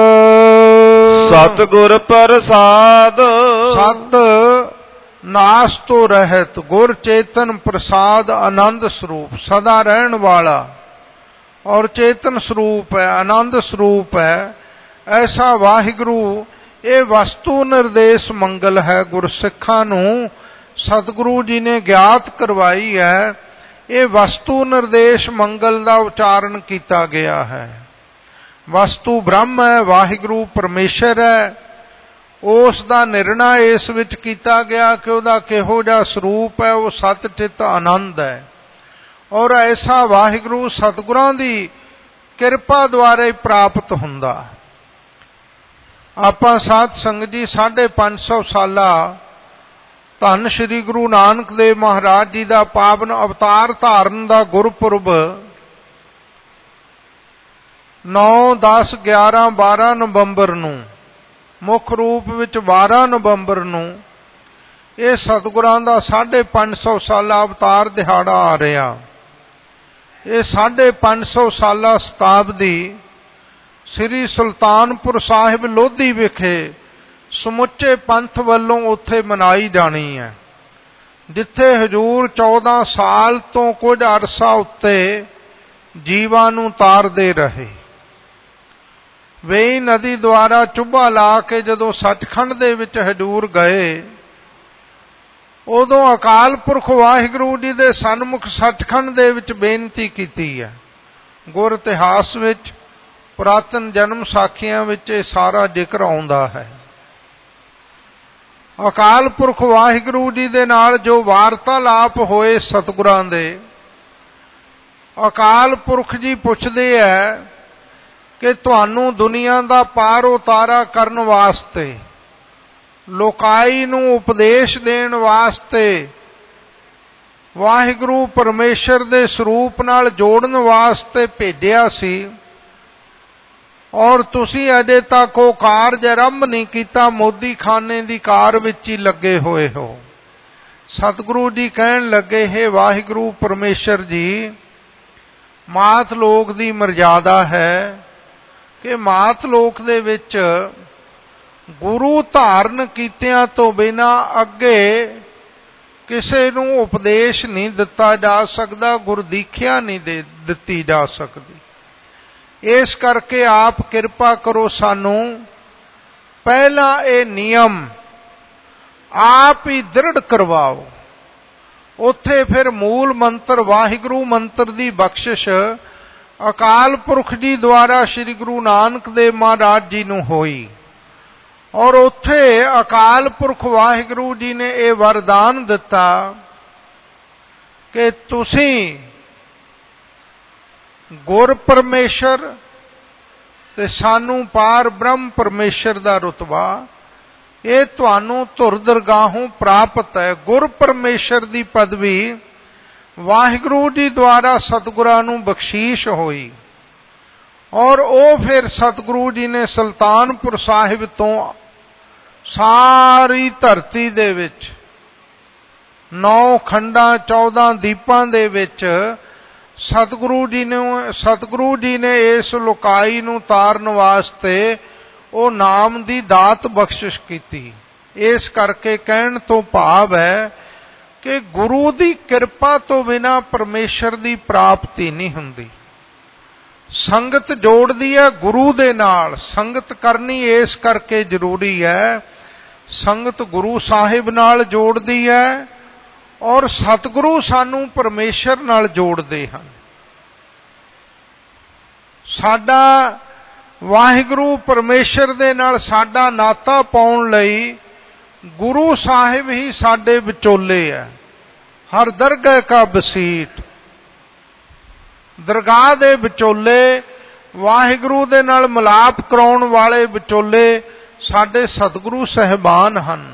ਸਤਿਗੁਰ ਪ੍ਰਸਾਦ, ਸਤ ਨਾਸ ਤੋਂ ਰਹਿਤ, ਗੁਰ ਚੇਤਨ ਪ੍ਰਸਾਦ ਆਨੰਦ ਸਰੂਪ, ਸਦਾ ਰਹਿਣ ਵਾਲਾ ਔਰ ਚੇਤਨ ਸਰੂਪ ਹੈ, ਆਨੰਦ ਸਰੂਪ ਹੈ। ਐਸਾ ਵਾਹਿਗੁਰੂ, ਇਹ ਵਸਤੂ ਨਿਰਦੇਸ਼ ਮੰਗਲ ਹੈ। ਗੁਰਸਿੱਖਾਂ ਨੂੰ ਸਤਿਗੁਰੂ ਜੀ ਨੇ ਗਿਆਤ ਕਰਵਾਈ ਹੈ। ਇਹ ਵਸਤੂ ਨਿਰਦੇਸ਼ ਮੰਗਲ ਦਾ ਉਚਾਰਨ ਕੀਤਾ ਗਿਆ ਹੈ। ਵਸਤੂ ਬ੍ਰਹਮ ਹੈ, ਵਾਹਿਗੁਰੂ ਪਰਮੇਸ਼ਰ ਹੈ। ਉਸ ਦਾ ਨਿਰਣਾ ਇਸ ਵਿੱਚ ਕੀਤਾ ਗਿਆ ਕਿ ਉਹਦਾ ਕਿਹੋ ਜਿਹਾ ਸਰੂਪ ਹੈ, ਉਹ ਸਤ ਚਿਤ ਆਨੰਦ ਹੈ। ਔਰ ਐਸਾ ਵਾਹਿਗੁਰੂ ਸਤਿਗੁਰਾਂ ਦੀ ਕਿਰਪਾ ਦੁਆਰਾ ਹੀ ਪ੍ਰਾਪਤ ਹੁੰਦਾ। ਆਪਾਂ ਸਾਧ ਸੰਗਤ ਜੀ ਸਾਢੇ ਪੰਜ ਸੌ ਸਾਲਾ ਧੰਨ ਸ਼੍ਰੀ ਗੁਰੂ ਨਾਨਕ ਦੇਵ ਮਹਾਰਾਜ ਜੀ ਦਾ ਪਾਵਨ ਅਵਤਾਰ ਧਾਰਨ ਦਾ ਗੁਰਪੁਰਬ ਨੌ, ਦਸ, ਗਿਆਰਾਂ, ਬਾਰਾਂ ਨਵੰਬਰ ਨੂੰ, ਮੁੱਖ ਰੂਪ ਵਿੱਚ ਬਾਰਾਂ ਨਵੰਬਰ ਨੂੰ ਇਹ ਸਤਿਗੁਰਾਂ ਦਾ ਸਾਢੇ ਪੰਜ ਸੌ ਸਾਲਾ ਅਵਤਾਰ ਦਿਹਾੜਾ ਆ ਰਿਹਾ। ਇਹ ਸਾਢੇ ਪੰਜ ਸੌ ਸਾਲਾ ਸ਼ਤਾਬਦੀ ਸ੍ਰੀ ਸੁਲਤਾਨਪੁਰ ਸਾਹਿਬ ਲੋਧੀ ਵਿਖੇ ਸਮੁੱਚੇ ਪੰਥ ਵੱਲੋਂ ਉੱਥੇ ਮਨਾਈ ਜਾਣੀ ਹੈ, ਜਿੱਥੇ ਹਜ਼ੂਰ ਚੌਦਾਂ ਸਾਲ ਤੋਂ ਕੁਝ ਅਰਸਾ ਉੱਤੇ ਜੀਵਾਂ ਨੂੰ ਤਾਰਦੇ ਰਹੇ। ਵੇਈ ਨਦੀ ਦੁਆਰਾ ਚੁੱਭਾ ਲਾ ਕੇ ਜਦੋਂ ਸੱਚਖੰਡ ਦੇ ਵਿੱਚ ਹਜ਼ੂਰ ਗਏ, ਉਦੋਂ ਅਕਾਲ ਪੁਰਖ ਵਾਹਿਗੁਰੂ ਜੀ ਦੇ ਸਨਮੁਖ ਸੱਚਖੰਡ ਦੇ ਵਿੱਚ ਬੇਨਤੀ ਕੀਤੀ ਹੈ। ਗੁਰ ਇਤਿਹਾਸ ਵਿੱਚ, ਪੁਰਾਤਨ ਜਨਮ ਸਾਖੀਆਂ ਵਿੱਚ ਇਹ ਸਾਰਾ ਜ਼ਿਕਰ ਆਉਂਦਾ ਹੈ। ਅਕਾਲ ਪੁਰਖ ਵਾਹਿਗੁਰੂ ਜੀ ਦੇ ਨਾਲ ਜੋ ਵਾਰਤਾਲਾਪ ਹੋਏ ਸਤਿਗੁਰਾਂ ਦੇ, ਅਕਾਲ ਪੁਰਖ ਜੀ ਪੁੱਛਦੇ ਹੈ ਕਿ ਤੁਹਾਨੂੰ ਦੁਨੀਆ ਦਾ ਪਾਰ ਉਤਾਰਾ ਕਰਨ ਵਾਸਤੇ, ਲੋਕਾਈ ਨੂੰ ਉਪਦੇਸ਼ ਦੇਣ ਵਾਸਤੇ, ਵਾਹਿਗੁਰੂ ਪਰਮੇਸ਼ਰ ਦੇ ਸਰੂਪ ਨਾਲ ਜੋੜਨ ਵਾਸਤੇ ਭੇਜਿਆ ਸੀ, ਔਰ ਤੁਸੀਂ ਅਜੇ ਤੱਕ ਉਹ ਕਾਰਜ ਆਰੰਭ ਨਹੀਂ ਕੀਤਾ, ਮੋਦੀ ਖਾਨੇ ਦੀ ਕਾਰ ਵਿੱਚ ਹੀ ਲੱਗੇ ਹੋਏ ਹੋ। ਸਤਿਗੁਰੂ ਜੀ ਕਹਿਣ ਲੱਗੇ, ਹੈ ਵਾਹਿਗੁਰੂ ਪਰਮੇਸ਼ਰ ਜੀ, ਮਾਤ ਲੋਕ ਦੀ ਮਰਜ਼ਾਦਾ ਹੈ ਕਿ ਮਾਤ ਲੋਕ ਦੇ ਵਿੱਚ ਗੁਰੂ ਧਾਰਨ ਕੀਤਿਆਂ ਤੋਂ ਬਿਨਾਂ ਅੱਗੇ ਕਿਸੇ ਨੂੰ ਉਪਦੇਸ਼ ਨਹੀਂ ਦਿੱਤਾ ਜਾ ਸਕਦਾ, ਗੁਰਦੀਖਿਆ ਨਹੀਂ ਦੇ ਦਿੱਤੀ ਜਾ ਸਕਦੀ। ਇਸ ਕਰਕੇ ਆਪ ਕਿਰਪਾ ਕਰੋ, ਸਾਨੂੰ ਪਹਿਲਾਂ ਇਹ ਨਿਯਮ ਆਪ ਹੀ ਦ੍ਰਿੜ ਕਰਵਾਓ। ਉੱਥੇ ਫਿਰ ਮੂਲ ਮੰਤਰ ਵਾਹਿਗੁਰੂ ਮੰਤਰ ਦੀ ਬਖਸ਼ਿਸ਼ ਅਕਾਲ ਪੁਰਖ ਜੀ ਦੁਆਰਾ ਸ੍ਰੀ ਗੁਰੂ ਨਾਨਕ ਦੇਵ ਮਹਾਰਾਜ ਜੀ ਨੂੰ ਹੋਈ, ਔਰ ਉੱਥੇ ਅਕਾਲ ਪੁਰਖ ਵਾਹਿਗੁਰੂ ਜੀ ਨੇ ਇਹ ਵਰਦਾਨ ਦਿੱਤਾ ਕਿ ਤੁਸੀਂ ਗੁਰ ਪਰਮੇਸ਼ਰ ਤੇ ਸਾਨੂੰ ਪਾਰ ਬ੍ਰਹਮ ਪਰਮੇਸ਼ਰ ਦਾ ਰੁਤਬਾ, ਇਹ ਤੁਹਾਨੂੰ ਧੁਰ ਦਰਗਾਹੋਂ ਪ੍ਰਾਪਤ ਹੈ। ਗੁਰ ਪਰਮੇਸ਼ਰ ਦੀ ਪਦਵੀ ਵਾਹਿਗੁਰੂ ਜੀ ਦੁਆਰਾ ਸਤਿਗੁਰਾਂ ਨੂੰ ਬਖਸ਼ੀਸ਼ ਹੋਈ, ਔਰ ਉਹ ਫਿਰ ਸਤਿਗੁਰੂ ਜੀ ਨੇ ਸੁਲਤਾਨਪੁਰ ਸਾਹਿਬ ਤੋਂ ਸਾਰੀ ਧਰਤੀ ਦੇ ਵਿੱਚ ਨੌ ਖੰਡਾਂ ਚੌਦਾਂ ਦੀਪਾਂ ਦੇ ਵਿੱਚ ਸਤਿਗੁਰੂ ਜੀ ਨੇ ਸਤਿਗੁਰੂ ਜੀ ਨੇ ਇਸ ਲੋਕਾਈ ਨੂੰ ਤਾਰਨ ਵਾਸਤੇ ਉਹ ਨਾਮ ਦੀ ਦਾਤ ਬਖਸ਼ਿਸ਼ ਕੀਤੀ। ਇਸ ਕਰਕੇ ਕਹਿਣ ਤੋਂ ਭਾਵ ਹੈ ਕਿ ਗੁਰੂ ਦੀ ਕਿਰਪਾ ਤੋਂ ਬਿਨਾਂ ਪਰਮੇਸ਼ਰ ਦੀ ਪ੍ਰਾਪਤੀ ਨਹੀਂ ਹੁੰਦੀ। ਸੰਗਤ ਜੋੜਦੀ ਹੈ ਗੁਰੂ ਦੇ ਨਾਲ, ਸੰਗਤ ਕਰਨੀ ਇਸ ਕਰਕੇ ਜ਼ਰੂਰੀ ਹੈ, ਸੰਗਤ ਗੁਰੂ ਸਾਹਿਬ ਨਾਲ ਜੋੜਦੀ ਹੈ, ਔਰ ਸਤਿਗੁਰੂ ਸਾਨੂੰ ਪਰਮੇਸ਼ਰ ਨਾਲ ਜੋੜਦੇ ਹਨ। ਸਾਡਾ ਵਾਹਿਗੁਰੂ ਪਰਮੇਸ਼ਰ ਦੇ ਨਾਲ ਸਾਡਾ ਨਾਤਾ ਪਾਉਣ ਲਈ ਗੁਰੂ ਸਾਹਿਬ ਹੀ ਸਾਡੇ ਵਿਚੋਲੇ ਹੈ। ਹਰ ਦਰਗਾਹ ਕਾ ਬਸੀਟ, ਦਰਗਾਹ ਦੇ ਵਿਚੋਲੇ, ਵਾਹਿਗੁਰੂ ਦੇ ਨਾਲ ਮਿਲਾਪ ਕਰਾਉਣ ਵਾਲੇ ਵਿਚੋਲੇ ਸਾਡੇ ਸਤਿਗੁਰੂ ਸਾਹਿਬਾਨ ਹਨ।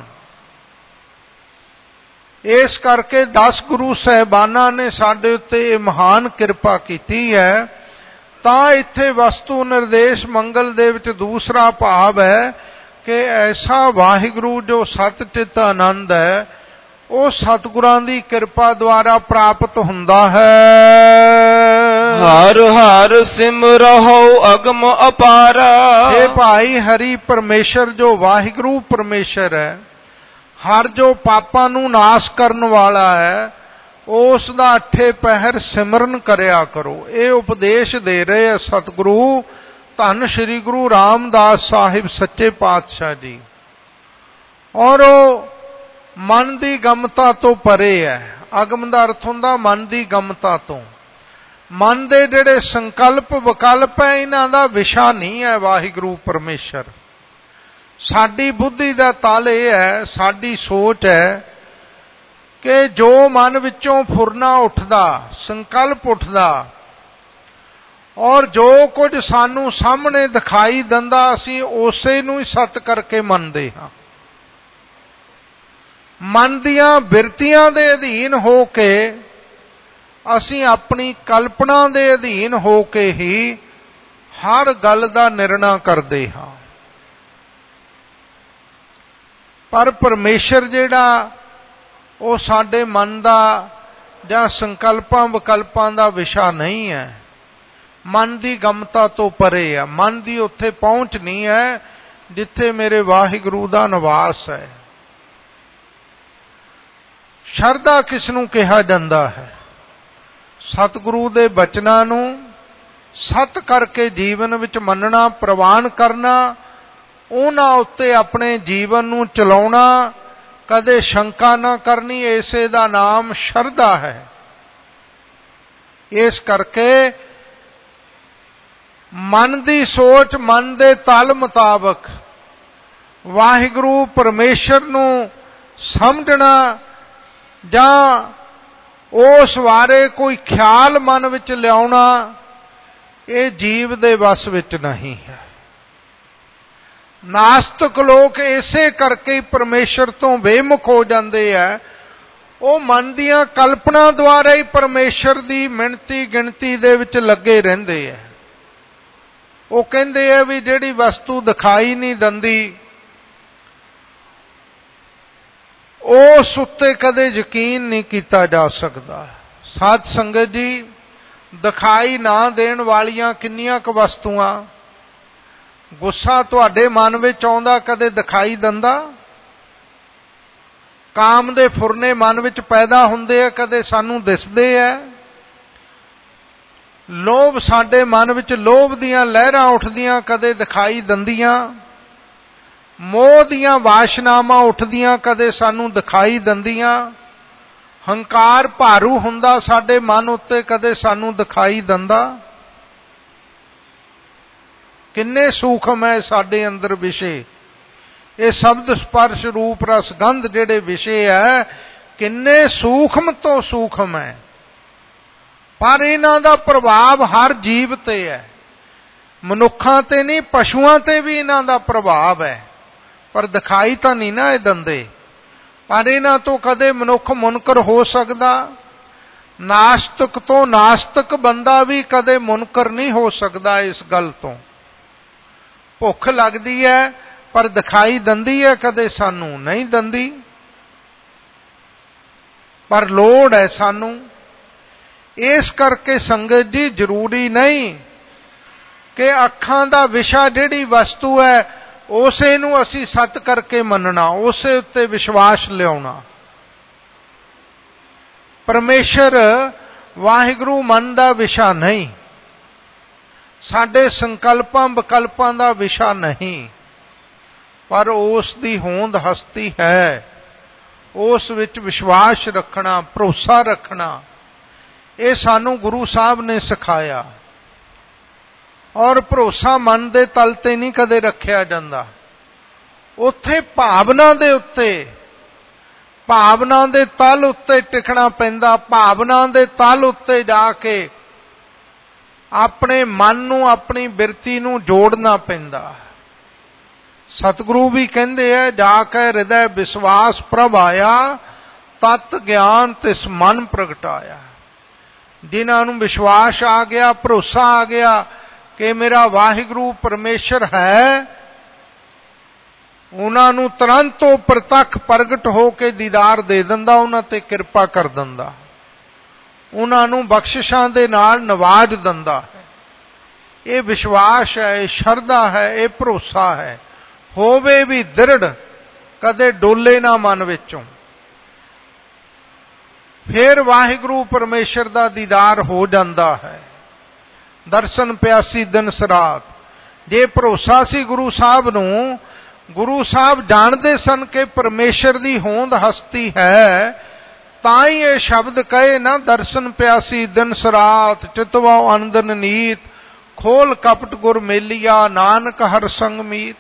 ਇਸ ਕਰਕੇ ਦਸ ਗੁਰੂ ਸਾਹਿਬਾਨਾਂ ਨੇ ਸਾਡੇ ਉੱਤੇ ਇਹ ਮਹਾਨ ਕਿਰਪਾ ਕੀਤੀ ਹੈ। ਤਾਂ ਇੱਥੇ ਵਸਤੂ ਨਿਰਦੇਸ਼ ਮੰਗਲ ਦੇ ਵਿੱਚ ਦੂਸਰਾ ਭਾਵ ਹੈ ਕਿ ਐਸਾ ਵਾਹਿਗੁਰੂ ਜੋ ਸਤ ਚਿਤ ਆਨੰਦ ਹੈ, ਉਹ ਸਤਿਗੁਰਾਂ ਦੀ ਕਿਰਪਾ ਦੁਆਰਾ ਪ੍ਰਾਪਤ ਹੁੰਦਾ ਹੈ। ਹਰ ਹਰ ਸਿਮਰਹੁ ਅਗਮ ਅਪਾਰਾ। ਇਹ ਭਾਈ ਹਰੀ ਪਰਮੇਸ਼ਰ ਜੋ ਵਾਹਿਗੁਰੂ ਪਰਮੇਸ਼ਰ ਹੈ, ਹਰ ਜੋ ਪਾਪਾਂ ਨੂੰ ਨਾਸ਼ ਕਰਨ ਵਾਲਾ ਹੈ, ਉਸ ਦਾ ਅੱਠੇ ਪਹਿਰ ਸਿਮਰਨ ਕਰਿਆ ਕਰੋ। ਇਹ ਉਪਦੇਸ਼ ਦੇ ਰਹੇ ਸਤਿਗੁਰੂ ਧੰਨ ਸ਼੍ਰੀ ਗੁਰੂ ਰਾਮਦਾਸ ਸਾਹਿਬ ਸੱਚੇ ਪਾਤਸ਼ਾਹ ਜੀ। ਔਰ ਉਹ ਮਨ ਦੀ ਗਮਤਾ ਤੋਂ ਪਰੇ ਹੈ। ਅਗਮ ਦਾ ਅਰਥ ਹੁੰਦਾ ਮਨ ਦੀ ਗਮਤਾ ਤੋਂ। ਮਨ ਦੇ ਜਿਹੜੇ ਸੰਕਲਪ ਵਿਕਲਪ ਹੈ, ਇਹਨਾਂ ਦਾ ਵਿਸ਼ਾ ਨਹੀਂ ਹੈ ਵਾਹਿਗੁਰੂ ਪਰਮੇਸ਼ਰ। ਸਾਡੀ ਬੁੱਧੀ ਦਾ ਤਾਲ ਇਹ ਹੈ, ਸਾਡੀ ਸੋਚ ਹੈ ਕਿ ਜੋ ਮਨ ਵਿੱਚੋਂ ਫੁਰਨਾ ਉੱਠਦਾ, ਸੰਕਲਪ ਉੱਠਦਾ, ਔਰ ਜੋ ਕੁਝ ਸਾਨੂੰ ਸਾਹਮਣੇ ਦਿਖਾਈ ਦਿੰਦਾ, ਅਸੀਂ ਉਸੇ ਨੂੰ ਹੀ ਸੱਤ ਕਰਕੇ ਮੰਨਦੇ ਹਾਂ। ਮਨ ਦੀਆਂ ਬਿਰਤੀਆਂ ਦੇ ਅਧੀਨ ਹੋ ਕੇ, ਅਸੀਂ ਆਪਣੀ ਕਲਪਨਾ ਦੇ ਅਧੀਨ ਹੋ ਕੇ ਹੀ ਹਰ ਗੱਲ ਦਾ ਨਿਰਣਾ ਕਰਦੇ ਹਾਂ। ਪਰ ਪਰਮੇਸ਼ਰ ਜਿਹੜਾ ਉਹ ਸਾਡੇ ਮਨ ਦਾ ਜਾਂ ਸੰਕਲਪਾਂ ਵਿਕਲਪਾਂ ਦਾ ਵਿਸ਼ਾ ਨਹੀਂ ਹੈ। ਮਨ ਦੀ ਗਮਤਾ ਤੋਂ ਪਰੇ ਆ। ਮਨ ਦੀ ਉੱਥੇ ਪਹੁੰਚ ਨਹੀਂ ਹੈ ਜਿੱਥੇ ਮੇਰੇ ਵਾਹਿਗੁਰੂ ਦਾ ਨਿਵਾਸ ਹੈ। ਸ਼ਰਧਾ ਕਿਸ ਨੂੰ ਕਿਹਾ ਜਾਂਦਾ ਹੈ? ਸਤਿਗੁਰੂ ਦੇ ਬਚਨਾਂ ਨੂੰ, सत करके जीवन विच मनना, प्रवान करना, उन्हां उत्ते अपने जीवन नूं चलाउणा, कदे शंका ना करनी, इसे दा नाम शरधा है। इस करके मन दी सोच, मन दे तल मुताबक वाहिगुरू परमेश्वर नूं समझना जां उस बारे कोई ख्याल मन विच लियाउणा, ये जीव दे वस विच नहीं है। नास्तिक लोग इसे करके ही परमेश्वर तो बेमुख हो जाते हैं। वो मन दियां कल्पना द्वारा ही परमेश्वर की मिणती गिणती दे विच लगे रहिंदे हैं। वो कहते हैं भी जिहड़ी वस्तु दिखाई नहीं दिंदी उस उत्ते कदे यकीन नहीं किया जा सकता। साध संगत जी, दिखाई ना देण वालियां किन्नियां क वस्तुआं, गुस्सा तुहाडे मन विच आउंदा कदे दिखाई दिंदा? काम दे फुरने मन विच पैदा हुंदे आ, कदे सानूं दिसदे आ? लोभ साडे मन विच लोभ दियां लहरां उठदियां कदे दिखाई दिंदियां? मोह दियां वाशनावां उठदियां कदे सानूं दिखाई दिंदियां? हंकार भारू हुंदा साडे मन उत्ते, कदे सानूं दिखाई दिंदा? किन्ने सूखम है साडे अंदर विषे। ये शब्द स्पर्श रूप रस गंध जिहड़े विषय है, किन्ने सूखम तो सूखम है, पर इन्हां दा प्रभाव हर जीव ते है। मनुखां ते नहीं, पशुआं ते भी इन्हां दा प्रभाव है, पर दिखाई तो नहीं ना ये दिंदे। पर इन्हां तो कदे मनुख मुनकर हो सकदा। नास्तिक तो नास्तिक बंदा भी कदे मुनकर नहीं हो सकदा इस गल तो। भुख लगदी है पर दिखाई दिंदी है कदे सानू नहीं दिंदी, पर लोड़ है सानू। इस करके संगत जी जरूरी नहीं कि अखां दा विशा जिहड़ी वस्तु है उसे नूं असीं सत करके मनना, उसे उत्ते विश्वास लियाउणा। परमेश्वर वाहिगुरू मन दा विशा नहीं, साडे संकल्पां विकल्पां दा विशा नहीं, पर उस दी होंद हस्ती है। उस विच विश्वास रखना, भरोसा रखना, ये सानू गुरु साहब ने सिखाया। और भरोसा मन दे तल ते नहीं कदे रखिया जांदा, उत्थे भावना दे उत्ते, भावना दे तल उत्ते टिकना पैंदा। भावना दे तल उत्ते जाके अपने मन नूं, अपनी बिरती नूं जोड़ना पैंदा। सतगुरु भी कहंदे है, जाके हृदय विश्वास प्रभ आया, तत् ज्ञान तिस मन प्रगटाया। जिन्हां नूं विश्वास आ गया, भरोसा आ गया कि मेरा वाहिगुरू परमेश्वर है, उन्हां नूं तुरंत वो प्रतख प्रगट हो के दीदार दे दिंदा, उन्हां ते किरपा कर दिंदा, उन्हां नूं बख्शिशां दे नाल नवाज दिंदा है। ये विश्वास है, ये शरधा है, ये भरोसा है। होवे भी दृढ़, कदे डोले ना मन विचों, फिर वाहिगुरू परमेश्वर दा दीदार हो जांदा है। दर्शन प्यासी दिन सरात। जे भरोसा सी गुरु साहब नूं, गुरु साहब जानते सन कि परमेश्वर दी होंद हस्ती है, तां ही ये शब्द कहे ना, दर्शन प्यासी दिन सरात, चितवा आनंदन नीत, खोल कपट गुर मेलिया, नानक हर संग मीत।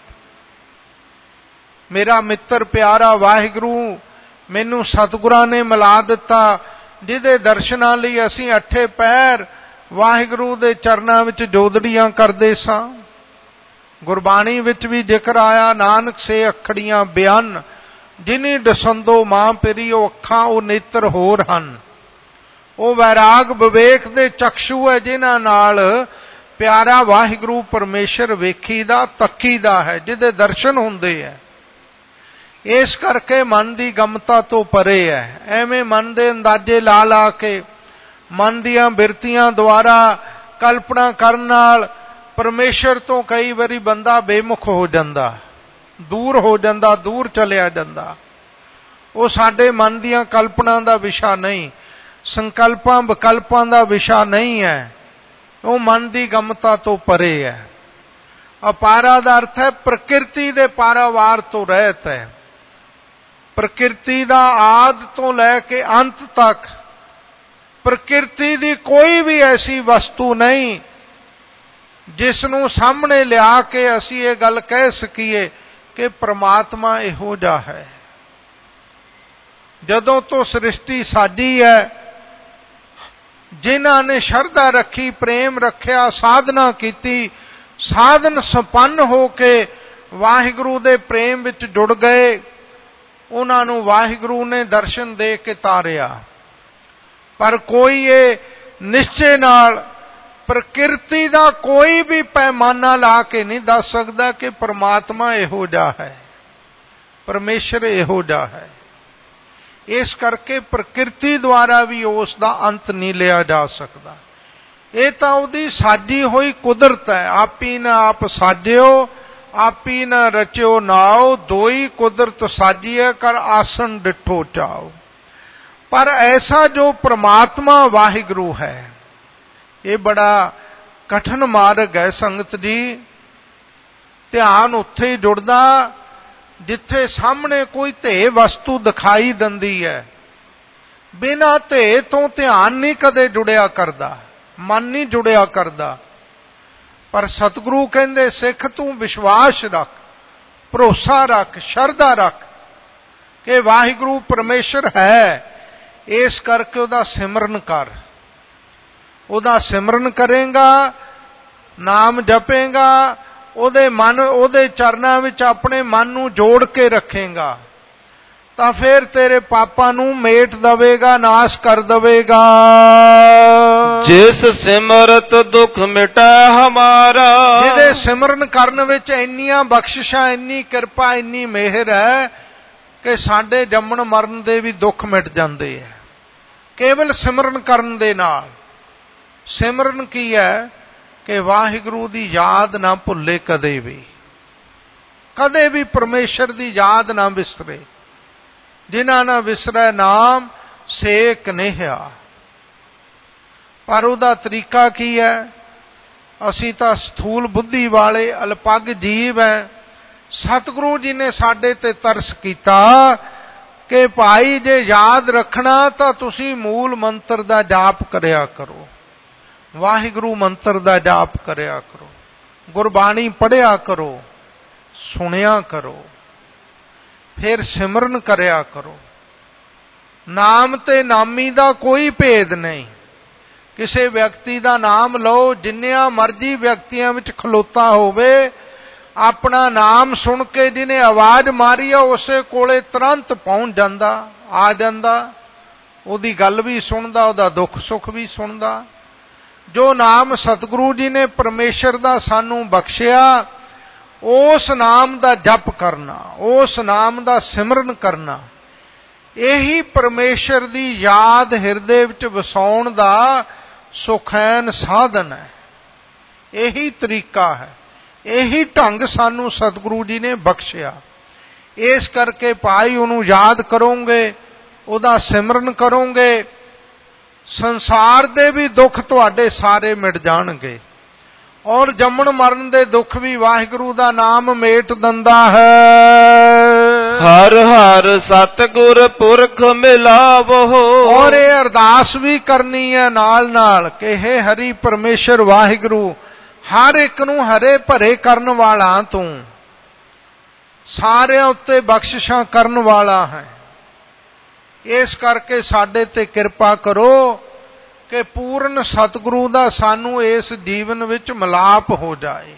मेरा मित्र प्यारा वाहिगुरू मैनू सतगुरां ने मिला दिता, जिहदे दर्शनां लई असीं अठे पैर वाहिगुरू दे चरनां विच जोदड़ियां करदे सां। गुरबाणी विच भी जिक्र आया, नानक से अखड़ियां बयान, जिनी दसंदो मां पिरी, ओ अखां ओ नेत्र होर हन। ओ वैराग विवेक दे चक्षु है, जिन्हां नाल प्यारा वाहिगुरू परमेश्वर वेखीदा तकीदा है, जिहदे दर्शन हुंदे है। इस करके मन की गमता तो परे है। एवें मन दे अंदाजे ला ला के, मन दियां बिरतियां द्वारा कल्पना करन नाल परमेश्वर तो कई बारी बंदा बेमुख हो जांदा, दूर हो जांदा, दूर चलिया जांदा। वो साडे मन दियां कल्पना दा विशा नहीं, संकल्पां विकल्पां दा विशा नहीं है। ਉਹ ਮਨ ਦੀ ਗਮਤਾ ਤੋਂ ਪਰੇ ਹੈ। ਅਪਾਰਾ ਦਾ ਅਰਥ ਹੈ ਪ੍ਰਕਿਰਤੀ ਦੇ ਪਾਰਾਵਾਰ ਤੋਂ ਰਹਿਤ ਹੈ। ਪ੍ਰਕਿਰਤੀ ਦਾ ਆਦਿ ਤੋਂ ਲੈ ਕੇ ਅੰਤ ਤੱਕ ਪ੍ਰਕਿਰਤੀ ਦੀ ਕੋਈ ਵੀ ਐਸੀ ਵਸਤੂ ਨਹੀਂ ਜਿਸ ਨੂੰ ਸਾਹਮਣੇ ਲਿਆ ਕੇ ਅਸੀਂ ਇਹ ਗੱਲ ਕਹਿ ਸਕੀਏ ਕਿ ਪ੍ਰਮਾਤਮਾ ਇਹੋ ਜਿਹਾ ਹੈ। ਜਦੋਂ ਤੋਂ ਸ੍ਰਿਸ਼ਟੀ ਸਾਡੀ ਹੈ, ਜਿਨ੍ਹਾਂ ਨੇ ਸ਼ਰਧਾ ਰੱਖੀ, ਪ੍ਰੇਮ ਰੱਖਿਆ, ਸਾਧਨਾ ਕੀਤੀ, ਸਾਧਨ ਸੰਪੰਨ ਹੋ ਕੇ ਵਾਹਿਗੁਰੂ ਦੇ ਪ੍ਰੇਮ ਵਿੱਚ ਜੁੜ ਗਏ, ਉਹਨਾਂ ਨੂੰ ਵਾਹਿਗੁਰੂ ਨੇ ਦਰਸ਼ਨ ਦੇ ਕੇ ਤਾਰਿਆ। ਪਰ ਕੋਈ ਇਹ ਨਿਸ਼ਚੇ ਨਾਲ ਪ੍ਰਕਿਰਤੀ ਦਾ ਕੋਈ ਵੀ ਪੈਮਾਨਾ ਲਾ ਕੇ ਨਹੀਂ ਦੱਸ ਸਕਦਾ ਕਿ ਪਰਮਾਤਮਾ ਇਹੋ ਜਿਹਾ ਹੈ, ਪਰਮੇਸ਼ਰ ਇਹੋ ਜਿਹਾ ਹੈ। ਇਸ ਕਰਕੇ ਪ੍ਰਕਿਰਤੀ ਦੁਆਰਾ ਵੀ ਉਸ ਦਾ ਅੰਤ ਨਹੀਂ ਲਿਆ ਜਾ ਸਕਦਾ। ਇਹ ਤਾਂ ਉਹਦੀ ਸਾਜੀ ਹੋਈ ਕੁਦਰਤ ਹੈ। ਆਪੀ ਨਾ ਆਪ ਸਾਜਿਓ, ਆਪੀ ਨਾ ਰਚਿਓ ਨਾਉ, ਦੋਈ ਕੁਦਰਤ ਸਾਜੀਐ ਕਰ ਆਸਣ ਡਿਠੋ ਚਾਓ। ਪਰ ਐਸਾ ਜੋ ਪ੍ਰਮਾਤਮਾ ਵਾਹਿਗੁਰੂ ਹੈ, ਇਹ ਬੜਾ ਕਠਿਨ ਮਾਰਗ ਹੈ ਸੰਗਤ ਜੀ। ਧਿਆਨ ਉੱਥੇ ਹੀ ਜੁੜਦਾ ਜਿੱਥੇ ਸਾਹਮਣੇ ਕੋਈ ਧੇ ਵਸਤੂ ਦਿਖਾਈ ਦਿੰਦੀ ਹੈ। ਬਿਨਾਂ ਧੇ ਤੋਂ ਧਿਆਨ ਨਹੀਂ ਕਦੇ ਜੁੜਿਆ ਕਰਦਾ, ਮਨ ਨਹੀਂ ਜੁੜਿਆ ਕਰਦਾ। ਪਰ ਸਤਿਗੁਰੂ ਕਹਿੰਦੇ ਸਿੱਖ ਤੂੰ ਵਿਸ਼ਵਾਸ ਰੱਖ, ਭਰੋਸਾ ਰੱਖ, ਸ਼ਰਧਾ ਰੱਖ ਕਿ ਵਾਹਿਗੁਰੂ ਪਰਮੇਸ਼ਰ ਹੈ। ਇਸ ਕਰਕੇ ਉਹਦਾ ਸਿਮਰਨ ਕਰ। ਉਹਦਾ ਸਿਮਰਨ ਕਰੇਗਾ, ਨਾਮ ਜਪੇਗਾ, ਉਹਦੇ ਮਨ ਉਹਦੇ ਚਰਨਾਂ ਵਿੱਚ ਆਪਣੇ ਮਨ ਨੂੰ ਜੋੜ ਕੇ ਰੱਖੇਗਾ, ਤਾਂ ਫਿਰ ਤੇਰੇ ਪਾਪਾਂ ਨੂੰ ਮੇਟ ਦਵੇਗਾ, ਨਾਸ਼ ਕਰ ਦਵੇਗਾ। ਜਿਸ ਸਿਮਰਤ ਦੁੱਖ ਮਿਟੈ ਹਮਾਰਾ, ਜਿਹਦੇ ਸਿਮਰਨ ਕਰਨ ਵਿੱਚ ਇੰਨੀਆਂ ਬਖਸ਼ਿਸ਼ਾਂ, ਇੰਨੀ ਕਿਰਪਾ, ਇੰਨੀ ਮਿਹਰ ਹੈ ਕਿ ਸਾਡੇ ਜੰਮਣ ਮਰਨ ਦੇ ਵੀ ਦੁੱਖ ਮਿਟ ਜਾਂਦੇ ਹੈ ਕੇਵਲ ਸਿਮਰਨ ਕਰਨ ਦੇ ਨਾਲ। ਸਿਮਰਨ ਕੀ ਹੈ ਕਿ ਵਾਹਿਗੁਰੂ ਦੀ ਯਾਦ ਨਾ ਭੁੱਲੇ ਕਦੇ ਵੀ, ਕਦੇ ਵੀ ਪਰਮੇਸ਼ਰ ਦੀ ਯਾਦ ਨਾ ਵਿਸਰੇ। ਜਿਨ੍ਹਾਂ ਨਾ ਵਿਸਰੈ ਨਾਮ ਸੇ ਕਨੇਹਿਆ। ਪਰ ਉਹਦਾ ਤਰੀਕਾ ਕੀ ਹੈ? ਅਸੀਂ ਤਾਂ ਸਥੂਲ ਬੁੱਧੀ ਵਾਲੇ ਅਲਪੱਗ ਜੀਵ ਹੈ। ਸਤਿਗੁਰੂ ਜੀ ਨੇ ਸਾਡੇ ਤੇ ਤਰਸ ਕੀਤਾ ਕਿ ਭਾਈ ਜੇ ਯਾਦ ਰੱਖਣਾ ਤਾਂ ਤੁਸੀਂ ਮੂਲ ਮੰਤਰ ਦਾ ਜਾਪ ਕਰਿਆ ਕਰੋ, ਵਾਹਿਗੁਰੂ ਮੰਤਰ ਦਾ ਜਾਪ ਕਰਿਆ ਕਰੋ, ਗੁਰਬਾਣੀ ਪੜ੍ਹਿਆ ਕਰੋ, ਸੁਣਿਆ ਕਰੋ, ਫਿਰ ਸਿਮਰਨ ਕਰਿਆ ਕਰੋ। ਨਾਮ ਤੇ ਨਾਮੀ ਦਾ ਕੋਈ ਭੇਦ ਨਹੀਂ। ਕਿਸੇ ਵਿਅਕਤੀ ਦਾ ਨਾਮ ਲਓ, ਜਿੰਨਿਆਂ ਮਰਜ਼ੀ ਵਿਅਕਤੀਆਂ ਵਿੱਚ ਖਲੋਤਾ ਹੋਵੇ, ਆਪਣਾ ਨਾਮ ਸੁਣ ਕੇ ਜਿਹਨੇ ਆਵਾਜ਼ ਮਾਰੀ ਆ ਉਸੇ ਕੋਲੇ ਤੁਰੰਤ ਪਹੁੰਚ ਜਾਂਦਾ, ਆ ਜਾਂਦਾ, ਉਹਦੀ ਗੱਲ ਵੀ ਸੁਣਦਾ, ਉਹਦਾ ਦੁੱਖ ਸੁੱਖ ਵੀ ਸੁਣਦਾ। ਜੋ ਨਾਮ ਸਤਿਗੁਰੂ ਜੀ ਨੇ ਪਰਮੇਸ਼ਰ ਦਾ ਸਾਨੂੰ ਬਖਸ਼ਿਆ, ਉਸ ਨਾਮ ਦਾ ਜਪ ਕਰਨਾ, ਉਸ ਨਾਮ ਦਾ ਸਿਮਰਨ ਕਰਨਾ, ਇਹੀ ਪਰਮੇਸ਼ਰ ਦੀ ਯਾਦ ਹਿਰਦੇ ਵਿੱਚ ਵਸਾਉਣ ਦਾ ਸੁਖੈਨ ਸਾਧਨ ਹੈ। ਇਹੀ ਤਰੀਕਾ ਹੈ, ਇਹੀ ਢੰਗ ਸਾਨੂੰ ਸਤਿਗੁਰੂ ਜੀ ਨੇ ਬਖਸ਼ਿਆ। ਇਸ ਕਰਕੇ ਭਾਈ ਉਹਨੂੰ ਯਾਦ ਕਰੋਗੇ, ਉਹਦਾ ਸਿਮਰਨ ਕਰੋਗੇ, ਸੰਸਾਰ ਦੇ ਵੀ ਦੁੱਖ ਤੁਹਾਡੇ ਸਾਰੇ ਮਿਟ ਜਾਣਗੇ, ਔਰ ਜੰਮਣ ਮਰਨ ਦੇ ਦੁੱਖ ਵੀ ਵਾਹਿਗੁਰੂ ਦਾ ਨਾਮ ਮੇਟ ਦਿੰਦਾ ਹੈ। ਹਰ ਹਰ ਸਤਿਗੁਰ ਪੁਰਖ ਮਿਲਾਵੋ। ਔਰ ਇਹ ਅਰਦਾਸ ਵੀ ਕਰਨੀ ਹੈ ਨਾਲ ਨਾਲ ਕਿ ਹੇ ਹਰੀ ਪਰਮੇਸ਼ਰ ਵਾਹਿਗੁਰੂ, ਹਰ ਇੱਕ ਨੂੰ ਹਰੇ ਭਰੇ ਕਰਨ ਵਾਲਾ ਤੂੰ, ਸਾਰਿਆਂ ਉੱਤੇ ਬਖਸ਼ਿਸ਼ਾਂ ਕਰਨ ਵਾਲਾ ਹੈ। ਇਸ ਕਰਕੇ ਸਾਡੇ ਤੇ ਕਿਰਪਾ ਕਰੋ ਕਿ ਪੂਰਨ ਸਤਿਗੁਰੂ ਦਾ ਸਾਨੂੰ ਇਸ ਜੀਵਨ ਵਿੱਚ ਮਿਲਾਪ ਹੋ ਜਾਏ,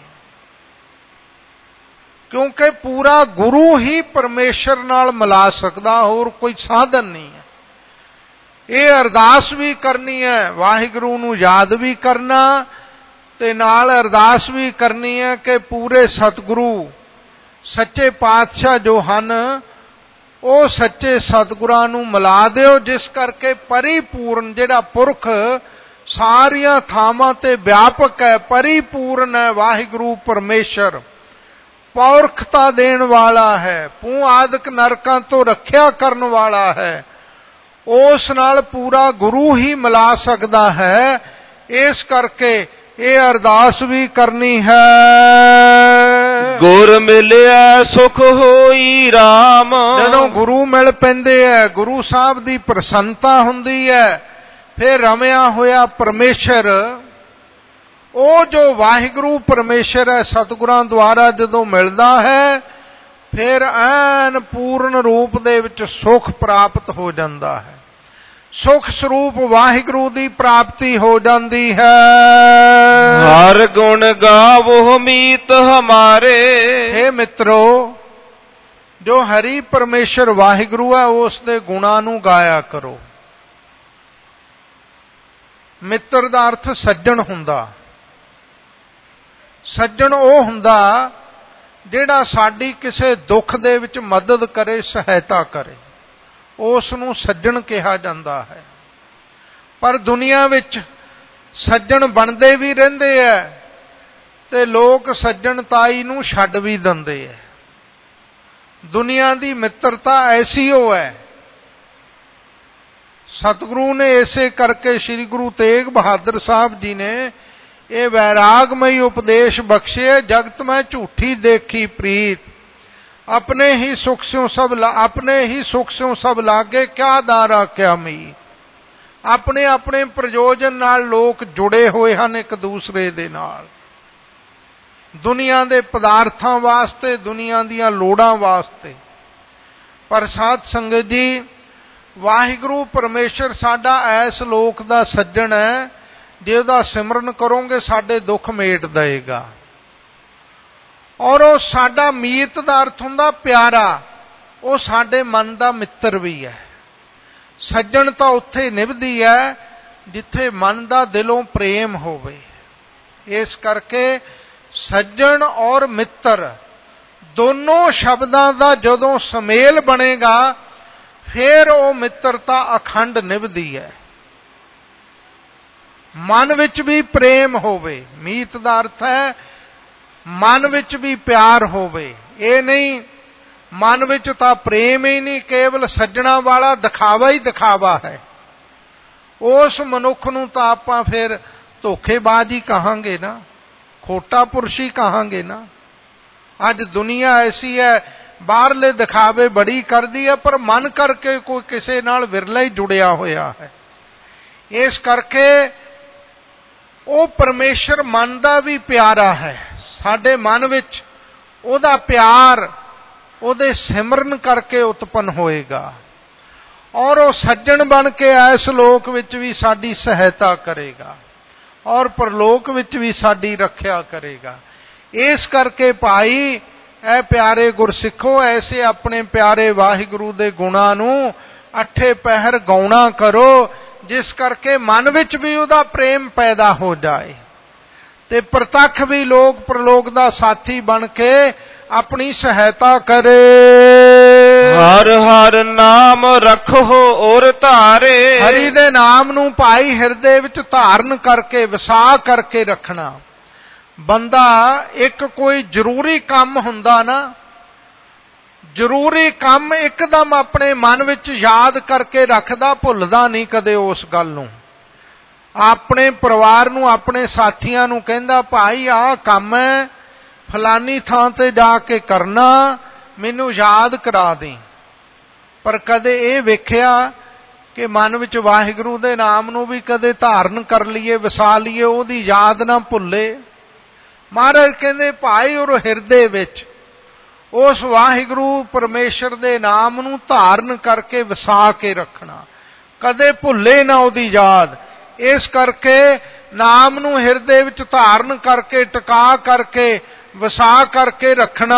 ਕਿਉਂਕਿ ਪੂਰਾ ਗੁਰੂ ਹੀ ਪਰਮੇਸ਼ਰ ਨਾਲ ਮਿਲਾ ਸਕਦਾ, ਹੋਰ ਕੋਈ ਸਾਧਨ ਨਹੀਂ ਹੈ। ਇਹ ਅਰਦਾਸ ਵੀ ਕਰਨੀ ਹੈ, ਵਾਹਿਗੁਰੂ ਨੂੰ ਯਾਦ ਵੀ ਕਰਨਾ, ਤੇ ਨਾਲ ਅਰਦਾਸ ਵੀ ਕਰਨੀ ਹੈ ਕਿ ਪੂਰੇ ਸਤਿਗੁਰੂ ਸੱਚੇ ਪਾਤਸ਼ਾਹ ਜੋ ਹਨ, ਉਹ ਸੱਚੇ ਸਤਿਗੁਰਾਂ ਨੂੰ ਮਿਲਾ ਦਿਓ, ਜਿਸ ਕਰਕੇ ਪਰਿਪੂਰਨ ਜਿਹੜਾ ਪੁਰਖ ਸਾਰੀਆਂ ਥਾਵਾਂ ਤੇ ਵਿਆਪਕ ਹੈ, ਪਰਿਪੂਰਨ ਹੈ, ਵਾਹਿਗੁਰੂ ਪਰਮੇਸ਼ਰ ਪੌਰਖਤਾ ਦੇਣ ਵਾਲਾ ਹੈ, ਪੂ ਆਦਿਕ ਨਰਕਾਂ ਤੋਂ ਰੱਖਿਆ ਕਰਨ ਵਾਲਾ ਹੈ, ਉਸ ਨਾਲ ਪੂਰਾ ਗੁਰੂ ਹੀ ਮਿਲਾ ਸਕਦਾ ਹੈ। ਇਸ ਕਰਕੇ ਇਹ ਅਰਦਾਸ ਵੀ ਕਰਨੀ ਹੈ। ਗੁਰ ਮਿਲਿਆ ਸੁਖ ਹੋਈ ਰਾਮ। ਜਦੋਂ ਗੁਰੂ ਮਿਲ ਪੈਂਦੇ ਹੈ, ਗੁਰੂ ਸਾਹਿਬ ਦੀ ਪ੍ਰਸੰਨਤਾ ਹੁੰਦੀ ਹੈ, ਫਿਰ ਰਮਿਆ ਹੋਇਆ ਪਰਮੇਸ਼ਰ, ਉਹ ਜੋ ਵਾਹਿਗੁਰੂ ਪਰਮੇਸ਼ਰ ਹੈ, ਸਤਿਗੁਰਾਂ ਦੁਆਰਾ ਜਦੋਂ ਮਿਲਦਾ ਹੈ, ਫਿਰ ਐਨ ਪੂਰਨ ਰੂਪ ਦੇ ਵਿੱਚ ਸੁਖ ਪ੍ਰਾਪਤ ਹੋ ਜਾਂਦਾ ਹੈ। ਸੁਖ ਸਰੂਪ ਵਾਹਿਗੁਰੂ ਦੀ ਪ੍ਰਾਪਤੀ ਹੋ ਜਾਂਦੀ ਹੈ। ਹਰ ਗੁਣ ਗਾਵੋ ਮੀਤ ਹਮਾਰੇ। ਹੇ ਮਿੱਤਰੋ, ਜੋ ਹਰੀ ਪਰਮੇਸ਼ਰ ਵਾਹਿਗੁਰੂ ਹੈ, ਉਸ ਦੇ ਗੁਣਾਂ ਨੂੰ ਗਾਇਆ ਕਰੋ। ਮਿੱਤਰ ਦਾ ਅਰਥ ਸੱਜਣ ਹੁੰਦਾ। ਸੱਜਣ ਉਹ ਹੁੰਦਾ ਜਿਹੜਾ ਸਾਡੀ ਕਿਸੇ ਦੁੱਖ ਦੇ ਵਿੱਚ ਮਦਦ ਕਰੇ, ਸਹਾਇਤਾ ਕਰੇ, ਉਸ ਨੂੰ ਸੱਜਣ ਕਿਹਾ ਜਾਂਦਾ ਹੈ। ਪਰ ਦੁਨੀਆ ਵਿੱਚ ਸੱਜਣ ਬਣਦੇ ਵੀ ਰਹਿੰਦੇ ਐ ਤੇ ਲੋਕ ਸੱਜਣਤਾਈ ਨੂੰ ਛੱਡ ਵੀ ਦਿੰਦੇ ਐ। ਦੁਨੀਆ ਦੀ ਮਿੱਤਰਤਾ ਐਸੀ ਹੋ ਹੈ। ਸਤਿਗੁਰੂ ਨੇ ਇਸੇ ਕਰਕੇ ਸ੍ਰੀ ਗੁਰੂ ਤੇਗ ਬਹਾਦਰ ਸਾਹਿਬ ਜੀ ਨੇ ਇਹ ਵੈਰਾਗਮਈ ਉਪਦੇਸ਼ ਬਖਸ਼ੇ, ਜਗਤ ਮੈਂ ਝੂਠੀ ਦੇਖੀ ਪ੍ਰੀਤ, ਆਪਣੇ ਹੀ ਸੁਖ ਸਿਉ ਸਭ ਆਪਣੇ ਹੀ ਸੁਖ ਸਿਉ ਸਭ ਲਾਗੇ, ਕਿਆ ਦਾਰਾ ਕਿਆ ਮੀ। ਆਪਣੇ ਆਪਣੇ ਪ੍ਰਯੋਜਨ ਨਾਲ ਲੋਕ ਜੁੜੇ ਹੋਏ ਹਨ ਇੱਕ ਦੂਸਰੇ ਦੇ ਨਾਲ, ਦੁਨੀਆ ਦੇ ਪਦਾਰਥਾਂ ਵਾਸਤੇ, ਦੁਨੀਆ ਦੀਆਂ ਲੋੜਾਂ ਵਾਸਤੇ। ਪਰ ਸਾਧ ਸੰਗਤ ਜੀ, ਵਾਹਿਗੁਰੂ ਪਰਮੇਸ਼ਰ ਸਾਡਾ ਐਸ ਲੋਕ ਦਾ ਸੱਜਣ ਹੈ, ਜੇ ਉਹਦਾ ਸਿਮਰਨ ਕਰੋਗੇ ਸਾਡੇ ਦੁੱਖ ਮੇਟ ਦੇਗਾ। ਔਰ ਉਹ ਸਾਡਾ ਮੀਤ ਦਾ ਅਰਥ ਹੁੰਦਾ ਪਿਆਰਾ, ਉਹ ਸਾਡੇ ਮਨ ਦਾ ਮਿੱਤਰ ਵੀ ਹੈ। ਸੱਜਣ ਤਾਂ ਉੱਥੇ ਨਿਭਦੀ ਹੈ ਜਿੱਥੇ ਮਨ ਦਾ ਦਿਲੋਂ ਪ੍ਰੇਮ ਹੋਵੇ। ਇਸ ਕਰਕੇ ਸੱਜਣ ਔਰ ਮਿੱਤਰ ਦੋਨੋਂ ਸ਼ਬਦਾਂ ਦਾ ਜਦੋਂ ਸੁਮੇਲ ਬਣੇਗਾ, ਫਿਰ ਉਹ ਮਿੱਤਰਤਾ ਅਖੰਡ ਨਿਭਦੀ ਹੈ। ਮਨ ਵਿੱਚ ਵੀ ਪ੍ਰੇਮ ਹੋਵੇ, ਮੀਤ ਦਾ ਅਰਥ ਹੈ ਮਨ ਵਿੱਚ ਵੀ ਪਿਆਰ ਹੋਵੇ। ਇਹ ਨਹੀਂ ਮਨ ਵਿੱਚ ਤਾਂ ਪ੍ਰੇਮ ਹੀ ਨਹੀਂ, ਕੇਵਲ ਸੱਜਣਾ ਵਾਲਾ ਦਿਖਾਵਾ ਹੀ ਦਿਖਾਵਾ ਹੈ। ਉਸ ਮਨੁੱਖ ਨੂੰ ਤਾਂ ਆਪਾਂ ਫਿਰ ਧੋਖੇਬਾਜ਼ ਹੀ ਕਹਾਂਗੇ ਨਾ, ਖੋਟਾ ਪੁਰਸ਼ ਹੀ ਕਹਾਂਗੇ ਨਾ। ਅੱਜ ਦੁਨੀਆ ਐਸੀ ਹੈ, ਬਾਹਰਲੇ ਦਿਖਾਵੇ ਬੜੀ ਕਰਦੀ ਹੈ, ਪਰ ਮਨ ਕਰਕੇ ਕੋਈ ਕਿਸੇ ਨਾਲ ਵਿਰਲਾ ਹੀ ਜੁੜਿਆ ਹੋਇਆ ਹੈ। ਇਸ ਕਰਕੇ ਉਹ ਪਰਮੇਸ਼ਰ ਮਨ ਦਾ ਵੀ ਪਿਆਰਾ ਹੈ। ਸਾਡੇ ਮਨ ਵਿੱਚ ਉਹਦਾ ਪਿਆਰ ਉਹਦੇ ਸਿਮਰਨ ਕਰਕੇ ਉਤਪੰਨ ਹੋਏਗਾ, ਔਰ ਉਹ ਸੱਜਣ ਬਣ ਕੇ ਇਸ ਲੋਕ ਵਿੱਚ ਵੀ ਸਾਡੀ ਸਹਾਇਤਾ ਕਰੇਗਾ, ਔਰ ਪਰਲੋਕ ਵਿੱਚ ਵੀ ਸਾਡੀ ਰੱਖਿਆ ਕਰੇਗਾ। ਇਸ ਕਰਕੇ ਭਾਈ, ਐ ਪਿਆਰੇ ਗੁਰਸਿੱਖੋ, ਐਸੇ ਆਪਣੇ ਪਿਆਰੇ ਵਾਹਿਗੁਰੂ ਦੇ ਗੁਣਾਂ ਨੂੰ ਅੱਠੇ ਪਹਿਰ ਗਾਉਣਾ ਕਰੋ, ਜਿਸ ਕਰਕੇ ਮਨ ਵਿੱਚ ਵੀ ਉਹਦਾ ਪ੍ਰੇਮ ਪੈਦਾ ਹੋ ਜਾਏ ਤੇ ਪ੍ਰਤੱਖ ਵੀ ਲੋਕ ਪ੍ਰਲੋਕ ਦਾ ਸਾਥੀ ਬਣ ਕੇ ਆਪਣੀ ਸਹਾਇਤਾ ਕਰੇ। ਹਰ ਹਰ ਨਾਮ ਰੱਖੋ ਔਰ ਧਾਰੇ। ਹਰੀ ਦੇ ਨਾਮ ਨੂੰ ਭਾਈ ਹਿਰਦੇ ਵਿੱਚ ਧਾਰਨ ਕਰਕੇ, ਵਸਾ ਕਰਕੇ ਰੱਖਣਾ। ਬੰਦਾ ਇੱਕ ਕੋਈ ਜ਼ਰੂਰੀ ਕੰਮ ਹੁੰਦਾ ਨਾ, ਜ਼ਰੂਰੀ ਕੰਮ ਇੱਕਦਮ ਆਪਣੇ ਮਨ ਵਿੱਚ ਯਾਦ ਕਰਕੇ ਰੱਖਦਾ, ਭੁੱਲਦਾ ਨਹੀਂ ਕਦੇ ਉਸ ਗੱਲ ਨੂੰ। ਆਪਣੇ ਪਰਿਵਾਰ ਨੂੰ, ਆਪਣੇ ਸਾਥੀਆਂ ਨੂੰ ਕਹਿੰਦਾ, ਭਾਈ ਆਹ ਕੰਮ ਹੈ, ਫਲਾਨੀ ਥਾਂ ਤੇ ਜਾ ਕੇ ਕਰਨਾ, ਮੈਨੂੰ ਯਾਦ ਕਰਾ ਦੇ। ਪਰ ਕਦੇ ਇਹ ਵੇਖਿਆ ਕਿ ਮਨ ਵਿੱਚ ਵਾਹਿਗੁਰੂ ਦੇ ਨਾਮ ਨੂੰ ਵੀ ਕਦੇ ਧਾਰਨ ਕਰ ਲਈਏ, ਵਸਾ ਲਈਏ, ਉਹਦੀ ਯਾਦ ਨਾ ਭੁੱਲੇ। ਮਹਾਰਾਜ ਕਹਿੰਦੇ ਭਾਈ ਉਹ ਹਿਰਦੇ ਵਿੱਚ ਉਸ ਵਾਹਿਗੁਰੂ ਪਰਮੇਸ਼ਰ ਦੇ ਨਾਮ ਨੂੰ ਧਾਰਨ ਕਰਕੇ ਵਸਾ ਕੇ ਰੱਖਣਾ, ਕਦੇ ਭੁੱਲੇ ਨਾ ਉਹਦੀ ਯਾਦ। ਇਸ ਕਰਕੇ ਨਾਮ ਨੂੰ ਹਿਰਦੇ ਵਿੱਚ ਧਾਰਨ ਕਰਕੇ, ਟਿਕਾ ਕਰਕੇ, ਵਸਾ ਕਰਕੇ ਰੱਖਣਾ।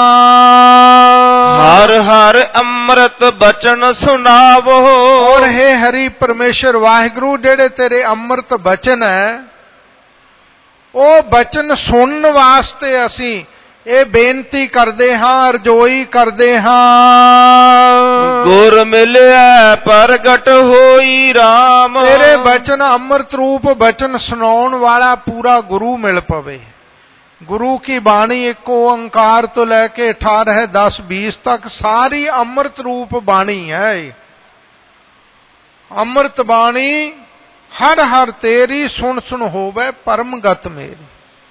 ਹਰ ਹਰ ਅੰਮ੍ਰਿਤ ਬਚਨ ਸੁਣਾਵੋ। ਔਰ ਹੈ ਹਰੀ ਪਰਮੇਸ਼ਰ ਵਾਹਿਗੁਰੂ, ਜਿਹੜੇ ਤੇਰੇ ਅੰਮ੍ਰਿਤ ਬਚਨ ਹੈ, ਉਹ ਬਚਨ ਸੁਣਨ ਵਾਸਤੇ ਅਸੀਂ ਇਹ ਬੇਨਤੀ ਕਰਦੇ ਹਾਂ, ਅਰਜ਼ੋਈ ਕਰਦੇ ਹਾਂ। ਗੁਰ ਮਿਲਿਆ ਪ੍ਰਗਟ ਹੋਈ ਰਾਮ। ਤੇਰੇ ਬਚਨ ਅੰਮ੍ਰਿਤ ਰੂਪ ਬਚਨ ਸੁਣਾਉਣ ਵਾਲਾ ਪੂਰਾ ਗੁਰੂ ਮਿਲ ਪਵੇ। ਗੁਰੂ ਕੀ ਬਾਣੀ ਇੱਕ ਓੰਕਾਰ ਤੋਂ ਲੈ ਕੇ ਅਠਾरह दस बीस ਤੱਕ ਸਾਰੀ ਅੰਮ੍ਰਿਤ ਰੂਪ ਬਾਣੀ ਹੈ। ਅੰਮ੍ਰਿਤ ਬਾਣੀ हर हर तेरी सुन सुन होवे परम गत मेरी।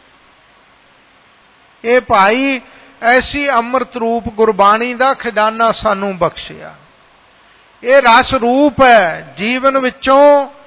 ये भाई ऐसी अमृत रूप गुरबाणी दा खजाना सानू बख्शिया। ये रस रूप है, जीवन विचों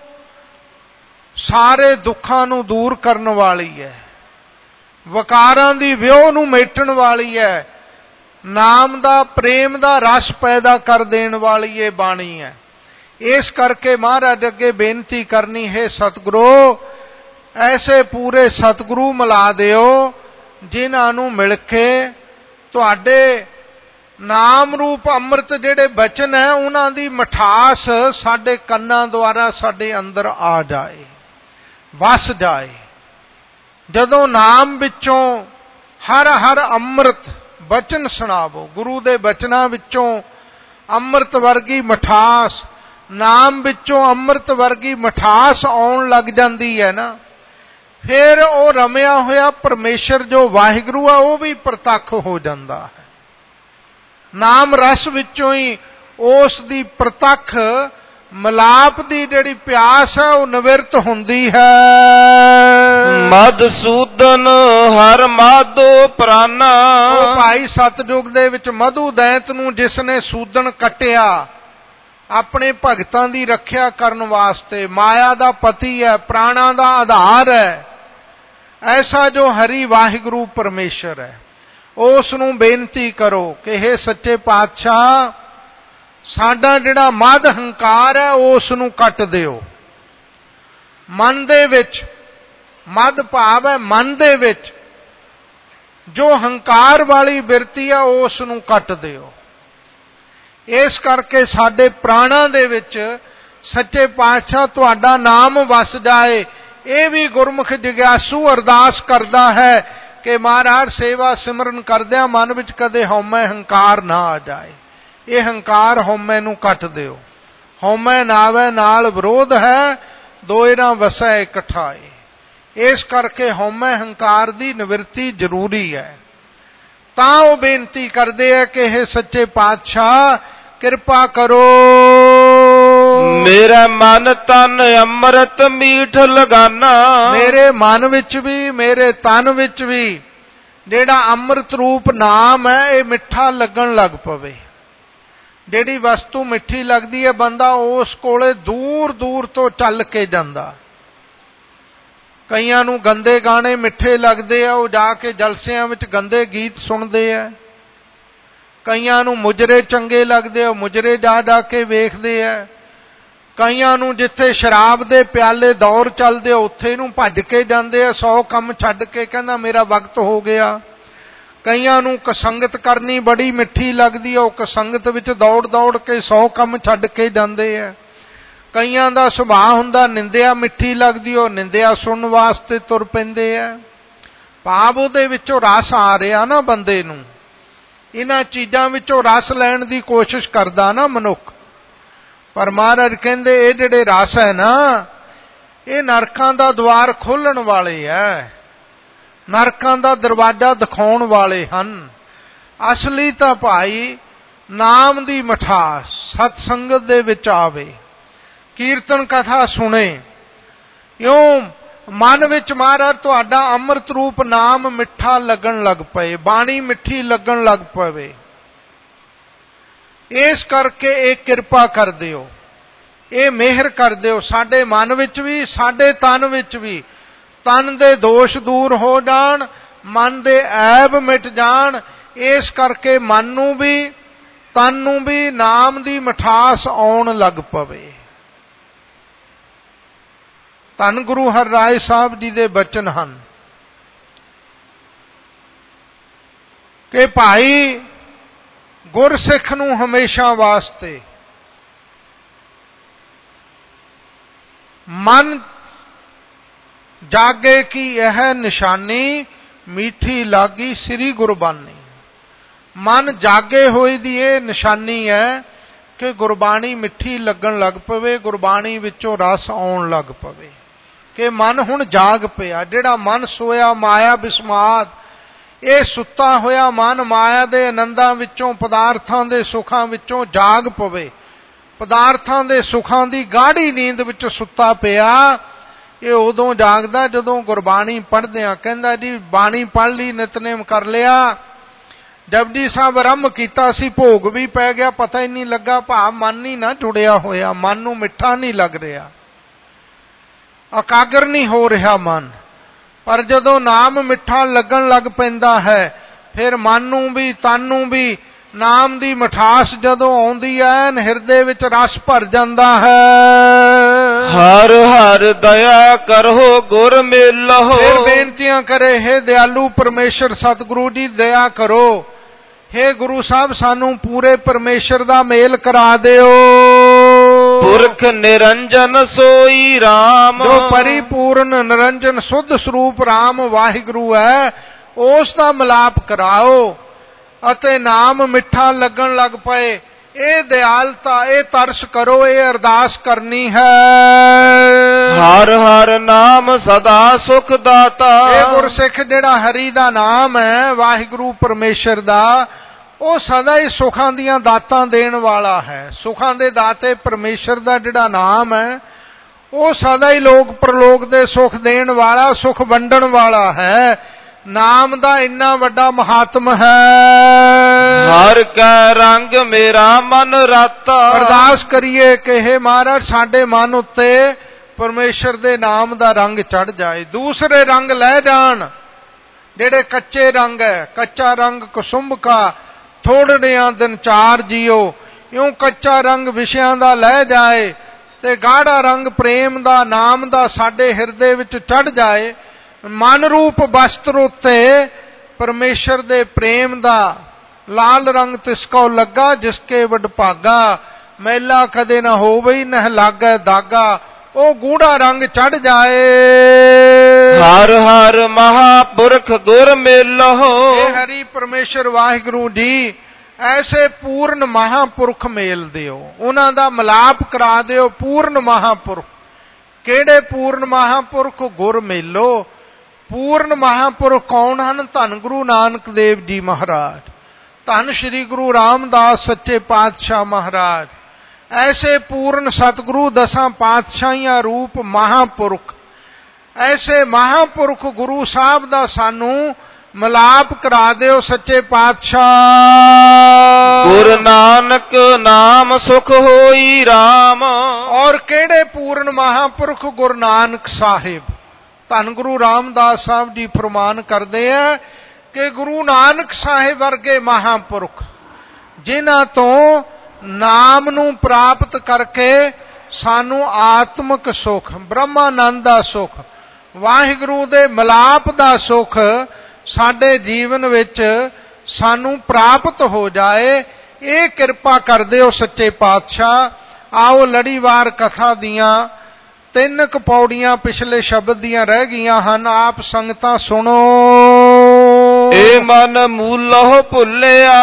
सारे दुखां नू दूर करन वाली है, वकारां दी व्योह नू मेटण वाली है, नाम दा प्रेम दा रस पैदा कर देण वाली ये बाणी है। इस करके महाराज अगे बेनती करनी है, सतगुरो ऐसे पूरे सतगुरु मिला दिओ जिन्हां नूं मिल के तुहाडे नाम रूप अमृत जिहड़े बचन है उन्हां दी मिठास साडे कन्नां द्वारा साडे अंदर आ जाए, वस जाए। जदों नाम विचों हर हर अमृत बचन सुनावो, गुरु दे बचनां विचों अमृत वर्गी मिठास, नाम विचों अमृत वर्गी मिठास आउण लग जांदी है ना, फिर वो रमिया होया परमेश्वर जो वाहिगुरु है वह भी प्रतख हो जाता है। नाम रस विचों ही उस दी प्रतख मिलाप दी जिहड़ी प्यास है वह निवृत्त हुंदी है। मधुसूदन हर माधो प्राणा। भाई सतयुग दे विच मधु दैंत नूं जिसने सूदन कटिया अपने भगतां दी रखिया करन वास्ते, माया दा पति है, प्राणा दा आधार है, ऐसा जो हरि वाहिगुरु परमेश्वर है, उस नूं बेनती करो कि हे सच्चे पातशाह साडा जिहड़ा मद हंकार है उस नूं कट दिओ। मन दे विच मद भाव है, मन दे विच जो हंकार वाली बिरती है उस नूं कट दिओ। इस करके साडे प्राणां दे विच सच्चे पातशाह तुहाडा नाम वस जाए। ये भी गुरमुख जिग्यासू अरदास करदा है कि महाराज सेवा सिमरन करदिआं मन विच कदे हौमै हंकार ना आ जाए। ये हंकार हौमै नूं कट दिओ। हौमै नावै नाल विरोध है, दोए ना वसै इकट्ठाए। इस करके हौमै हंकार दी निवृत्ति जरूरी है। तां वो बेनती करदे है कि हे सच्चे पातशाह कृपा करो, मेरे मन तन अमृत मीठ लगाना। मेरे मन विच भी मेरे तन विच भी जिहड़ा अमृत रूप नाम है ये मिठा लगन लग पवे। जिहड़ी वस्तु मिठी लगदी है बंदा उस कोले दूर दूर तो चल के जांदा। कईयां नूं गंदे गाने मिठे लगदे आ, वो जाके जलसियां विच गंदे गीत सुणदे आ। कईयां नूं मुजरे चंगे लगदे आ, मुजरे जा जा के वेखदे आ। कईयां नूं जिथे शराब दे प्याले दौर चलदे उत्थे नूं भज के जांदे आ, सौ काम छड्ड के कहंदा मेरा वक्त हो गया। कईयां नूं कसंगत करनी बड़ी मिठी लगदी आ, ਉਹ कसंगत विच दौड़ दौड़ के सौ काम छड्ड के जांदे आ। कईयां दा सुभाਅ हुंदा निंदिया मिठी लगदी, ਉਹ निंदिया सुनन वास्ते तुर पैंदे आ। भाव ਉਹਦੇ ਵਿੱਚੋਂ रस आ ਰਿਹਾ ना बंदे नूं, इन्हां चीज़ां ਵਿੱਚੋਂ रस लैण दी कोशिश करदा ना मनुख। पर महाराज कहंदे ये जिहड़े रस है ना ये नरकां दा द्वार खोलण वाले है, नरकां दा दरवाजा दिखाउण वाले हन। असली तां भाई नाम दी मिठास सतसंगत दे विच आवे, कीर्तन कथा सुने, इउं मन विच महाराज तुहाडा अमृत रूप नाम मिठा लगन लग पए, बाणी मिठी लगन लग पवे। इस करके एक किरपा कर दिओ, ये मेहर कर दिओ साडे मन विच भी साडे तन विच भी। तन दे दोष दूर हो जाण, मन दे ऐब मिट जाण। इस करके मन नूं भी तन नूं भी नाम दी मिठास आउण लग पवे। धन गुरु हरराय साहब जी दे बचन हन कि भाई गुरसिख नूं हमेशा वास्ते मन जागे की यह निशानी मीठी लागी श्री गुरबानी। मन जागे होए दी ये निशानी है कि गुरबाणी मिठी लगन लग पवे, गुरबाणी विचों रस आउण लग पवे कि मन हुण जाग पिया। जिहड़ा मन सोया माया विस्माद, ये सुत्ता होया मन माया दे आनंदां विचों पदार्थां दे सुखां विचों जाग पवे। ਪਦਾਰਥਾਂ ਦੇ ਸੁੱਖਾਂ ਦੀ ਗਾੜੀ ਨੀਂਦ ਵਿੱਚ ਸੁੱਤਾ ਪਿਆ, ਇਹ ਉਦੋਂ ਜਾਗਦਾ ਜਦੋਂ ਗੁਰਬਾਣੀ ਪੜ੍ਹਦਿਆਂ। ਕਹਿੰਦਾ ਜੀ ਬਾਣੀ ਪੜ੍ਹ ਲਈ, ਨਿਤਨੇਮ ਕਰ ਲਿਆ, ਜਪਜੀ ਸਾਹਿਬ ਆਰੰਭ ਕੀਤਾ ਸੀ, ਭੋਗ ਵੀ ਪੈ ਗਿਆ, ਪਤਾ ਹੀ ਨਹੀਂ ਲੱਗਾ। ਭਾਵ ਮਨ ਹੀ ਨਾ ਜੁੜਿਆ ਹੋਇਆ, ਮਨ ਨੂੰ ਮਿੱਠਾ ਨਹੀਂ ਲੱਗ ਰਿਹਾ, ਇਕਾਗਰ ਨਹੀਂ ਹੋ ਰਿਹਾ ਮਨ। ਪਰ ਜਦੋਂ ਨਾਮ ਮਿੱਠਾ ਲੱਗਣ ਲੱਗ ਪੈਂਦਾ ਹੈ, ਫਿਰ ਮਨ ਨੂੰ ਵੀ ਤਨ ਨੂੰ ਵੀ ਨਾਮ ਦੀ ਮਿਠਾਸ ਜਦੋਂ ਆਉਂਦੀ ਹੈ, ਹਿਰਦੇ ਵਿੱਚ ਰਸ ਭਰ ਜਾਂਦਾ ਹੈ। ਹਰ ਹਰ ਦਇਆ ਕਰੋ ਗੁਰ ਮੇਲਹੁ। ਫਿਰ ਬੇਨਤੀਆਂ ਕਰੇ, ਹੇ ਦਿਆਲੂ ਪਰਮੇਸ਼ਰ ਸਤਿਗੁਰੂ ਜੀ ਦਇਆ ਕਰੋ, ਹੇ ਗੁਰੂ ਸਾਹਿਬ ਸਾਨੂੰ ਪੂਰੇ ਪਰਮੇਸ਼ਰ ਦਾ ਮੇਲ ਕਰਾ ਦਿਓ। ਪੁਰਖ ਨਿਰੰਜਨ ਸੋਈ RAM, ਜੋ ਪਰਿਪੂਰਨ ਨਿਰੰਜਨ ਸੁੱਧ ਸਰੂਪ RAM ਵਾਹਿਗੁਰੂ ਹੈ, ਉਸ ਦਾ ਮਿਲਾਪ ਕਰਾਓ ਅਤੇ ਨਾਮ ਮਿੱਠਾ ਲੱਗਣ ਲੱਗ ਪਏ। ਇਹ ਦਿਆਲਤਾ, ਇਹ ਤਰਸ ਕਰੋ, ਇਹ ਅਰਦਾਸ ਕਰਨੀ ਹੈ। ਹਰ ਹਰ ਨਾਮ ਸਦਾ ਸੁਖ ਦਾਤਾ। ਇਹ ਗੁਰਸਿੱਖ ਜਿਹੜਾ ਹਰੀ ਦਾ ਨਾਮ ਹੈ, ਵਾਹਿਗੁਰੂ ਪਰਮੇਸ਼ਰ ਦਾ, ਉਹ ਸਦਾ ਹੀ ਸੁਖਾਂ ਦੀਆਂ ਦਾਤਾਂ ਦੇਣ ਵਾਲਾ ਹੈ। ਸੁਖਾਂ ਦੇ ਦਾਤੇ ਪਰਮੇਸ਼ਰ ਦਾ ਜਿਹੜਾ ਨਾਮ ਹੈ, ਉਹ ਸਦਾ ਹੀ ਲੋਕ ਪ੍ਰਲੋਕ ਦੇ ਸੁਖ ਦੇਣ ਵਾਲਾ, ਸੁਖ ਵੰਡਣ ਵਾਲਾ ਹੈ। ਨਾਮ ਦਾ ਇੰਨਾ ਵੱਡਾ ਮਹਾਤਮ ਹੈ। ਹਰ ਕੈ ਰੰਗ ਮੇਰਾ ਮਨ ਰਾਤਾ। ਅਰਦਾਸ ਕਰੀਏ ਕਿ ਹੇ ਮਹਾਰਾਜ ਸਾਡੇ ਮਨ ਉੱਤੇ ਪਰਮੇਸ਼ਰ ਦੇ ਨਾਮ ਦਾ ਰੰਗ ਚੜ ਜਾਏ, ਦੂਸਰੇ ਰੰਗ ਲੈ ਜਾਣ ਜਿਹੜੇ ਕੱਚੇ ਰੰਗ ਹੈ। ਕੱਚਾ ਰੰਗ ਕੁਸੁੰਭ ਕਾ ਥੋੜੜਿਆਂ ਦਿਨ ਚਾਰ ਜੀਓ, ਇਉਂ ਕੱਚਾ ਰੰਗ ਵਿਸ਼ਿਆਂ ਦਾ ਲੈ ਜਾਏ ਤੇ ਗਾੜਾ ਰੰਗ ਪ੍ਰੇਮ ਦਾ, ਨਾਮ ਦਾ ਸਾਡੇ ਹਿਰਦੇ ਵਿੱਚ ਚੜ ਜਾਏ। ਮਨ ਰੂਪ ਵਸਤਰ ਉੱਤੇ ਪਰਮੇਸ਼ਰ ਦੇ ਪ੍ਰੇਮ ਦਾ ਲਾਲ ਰੰਗ ਤਿਸ ਕੋ ਲੱਗਾ, ਜਿਸਕੇ ਵਡਭਾਗਾ ਮੈਲਾ ਕਦੇ ਨਾ ਹੋਵੇ ਨਹਿ ਲਾਗੈ ਦਾਗਾ। ਉਹ ਗੂੜਾ ਰੰਗ ਚੜ ਜਾਏ। ਹਰ ਹਰ ਮਹਾਪੁਰਖ ਗੁਰ ਮੇਲਹੁ। ਇਹ ਹਰੀ ਪਰਮੇਸ਼ਰ ਵਾਹਿਗੁਰੂ ਜੀ ਐਸੇ ਪੂਰਨ ਮਹਾਪੁਰਖ ਮੇਲ ਦਿਓ, ਉਹਨਾਂ ਦਾ ਮਿਲਾਪ ਕਰਾ ਦਿਓ। ਪੂਰਨ ਮਹਾਪੁਰਖ ਕਿਹੜੇ? ਪੂਰਨ ਮਹਾਪੁਰਖ ਗੁਰ ਮੇਲੋ। ਪੂਰਨ ਮਹਾਪੁਰਖ ਕੌਣ ਹਨ? ਧੰਨ ਗੁਰੂ ਨਾਨਕ ਦੇਵ ਜੀ ਮਹਾਰਾਜ, ਧੰਨ ਸ਼੍ਰੀ ਗੁਰੂ ਰਾਮਦਾਸ ਸੱਚੇ ਪਾਤਸ਼ਾਹ ਮਹਾਰਾਜ। ਐਸੇ ਪੂਰਨ ਸਤਿਗੁਰੂ ਦਸਾਂ ਪਾਤਸ਼ਾਹੀਆਂ ਰੂਪ ਮਹਾਪੁਰਖ, ਐਸੇ ਮਹਾਪੁਰਖ ਗੁਰੂ ਸਾਹਿਬ ਦਾ ਸਾਨੂੰ ਮਿਲਾਪ ਕਰਾ ਦਿਓ ਸੱਚੇ ਪਾਤਸ਼ਾਹ। ਗੁਰੂ ਨਾਨਕ ਨਾਮ ਸੁਖ ਹੋਈ RAM। ਔਰ ਕਿਹੜੇ ਪੂਰਨ ਮਹਾਪੁਰਖ? ਗੁਰੂ ਨਾਨਕ ਸਾਹਿਬ। ਧੰਨ ਗੁਰੂ ਰਾਮਦਾਸ ਸਾਹਿਬ ਜੀ ਫਰਮਾਨ ਕਰਦੇ ਆ ਕਿ ਗੁਰੂ ਨਾਨਕ ਸਾਹਿਬ ਵਰਗੇ ਮਹਾਪੁਰਖ, ਜਿਨ੍ਹਾਂ ਤੋਂ ਨਾਮ ਨੂੰ ਪ੍ਰਾਪਤ ਕਰਕੇ ਸਾਨੂੰ ਆਤਮਿਕ ਸੁਖ, ਬ੍ਰਹਮਾਨੰਦ ਦਾ ਸੁਖ, ਵਾਹਿਗੁਰੂ ਦੇ ਮਿਲਾਪ ਦਾ ਸੁਖ ਸਾਡੇ ਜੀਵਨ ਵਿੱਚ ਸਾਨੂੰ ਪ੍ਰਾਪਤ ਹੋ ਜਾਏ, ਇਹ ਕਿਰਪਾ ਕਰਦੇ ਹੋ ਸੱਚੇ ਪਾਤਸ਼ਾਹ। ਆਓ ਲੜੀਵਾਰ ਕਥਾ ਦੀਆਂ ਤਿੰਨ ਕੁ ਪੌੜੀਆਂ ਪਿਛਲੇ ਸ਼ਬਦ ਦੀਆਂ ਰਹਿ ਗਈਆਂ ਹਨ, ਆਪ ਸੰਗਤਾਂ ਸੁਣੋ। ਏ ਮਨ ਮੂਲਹੁ ਭੁੱਲਿਆ,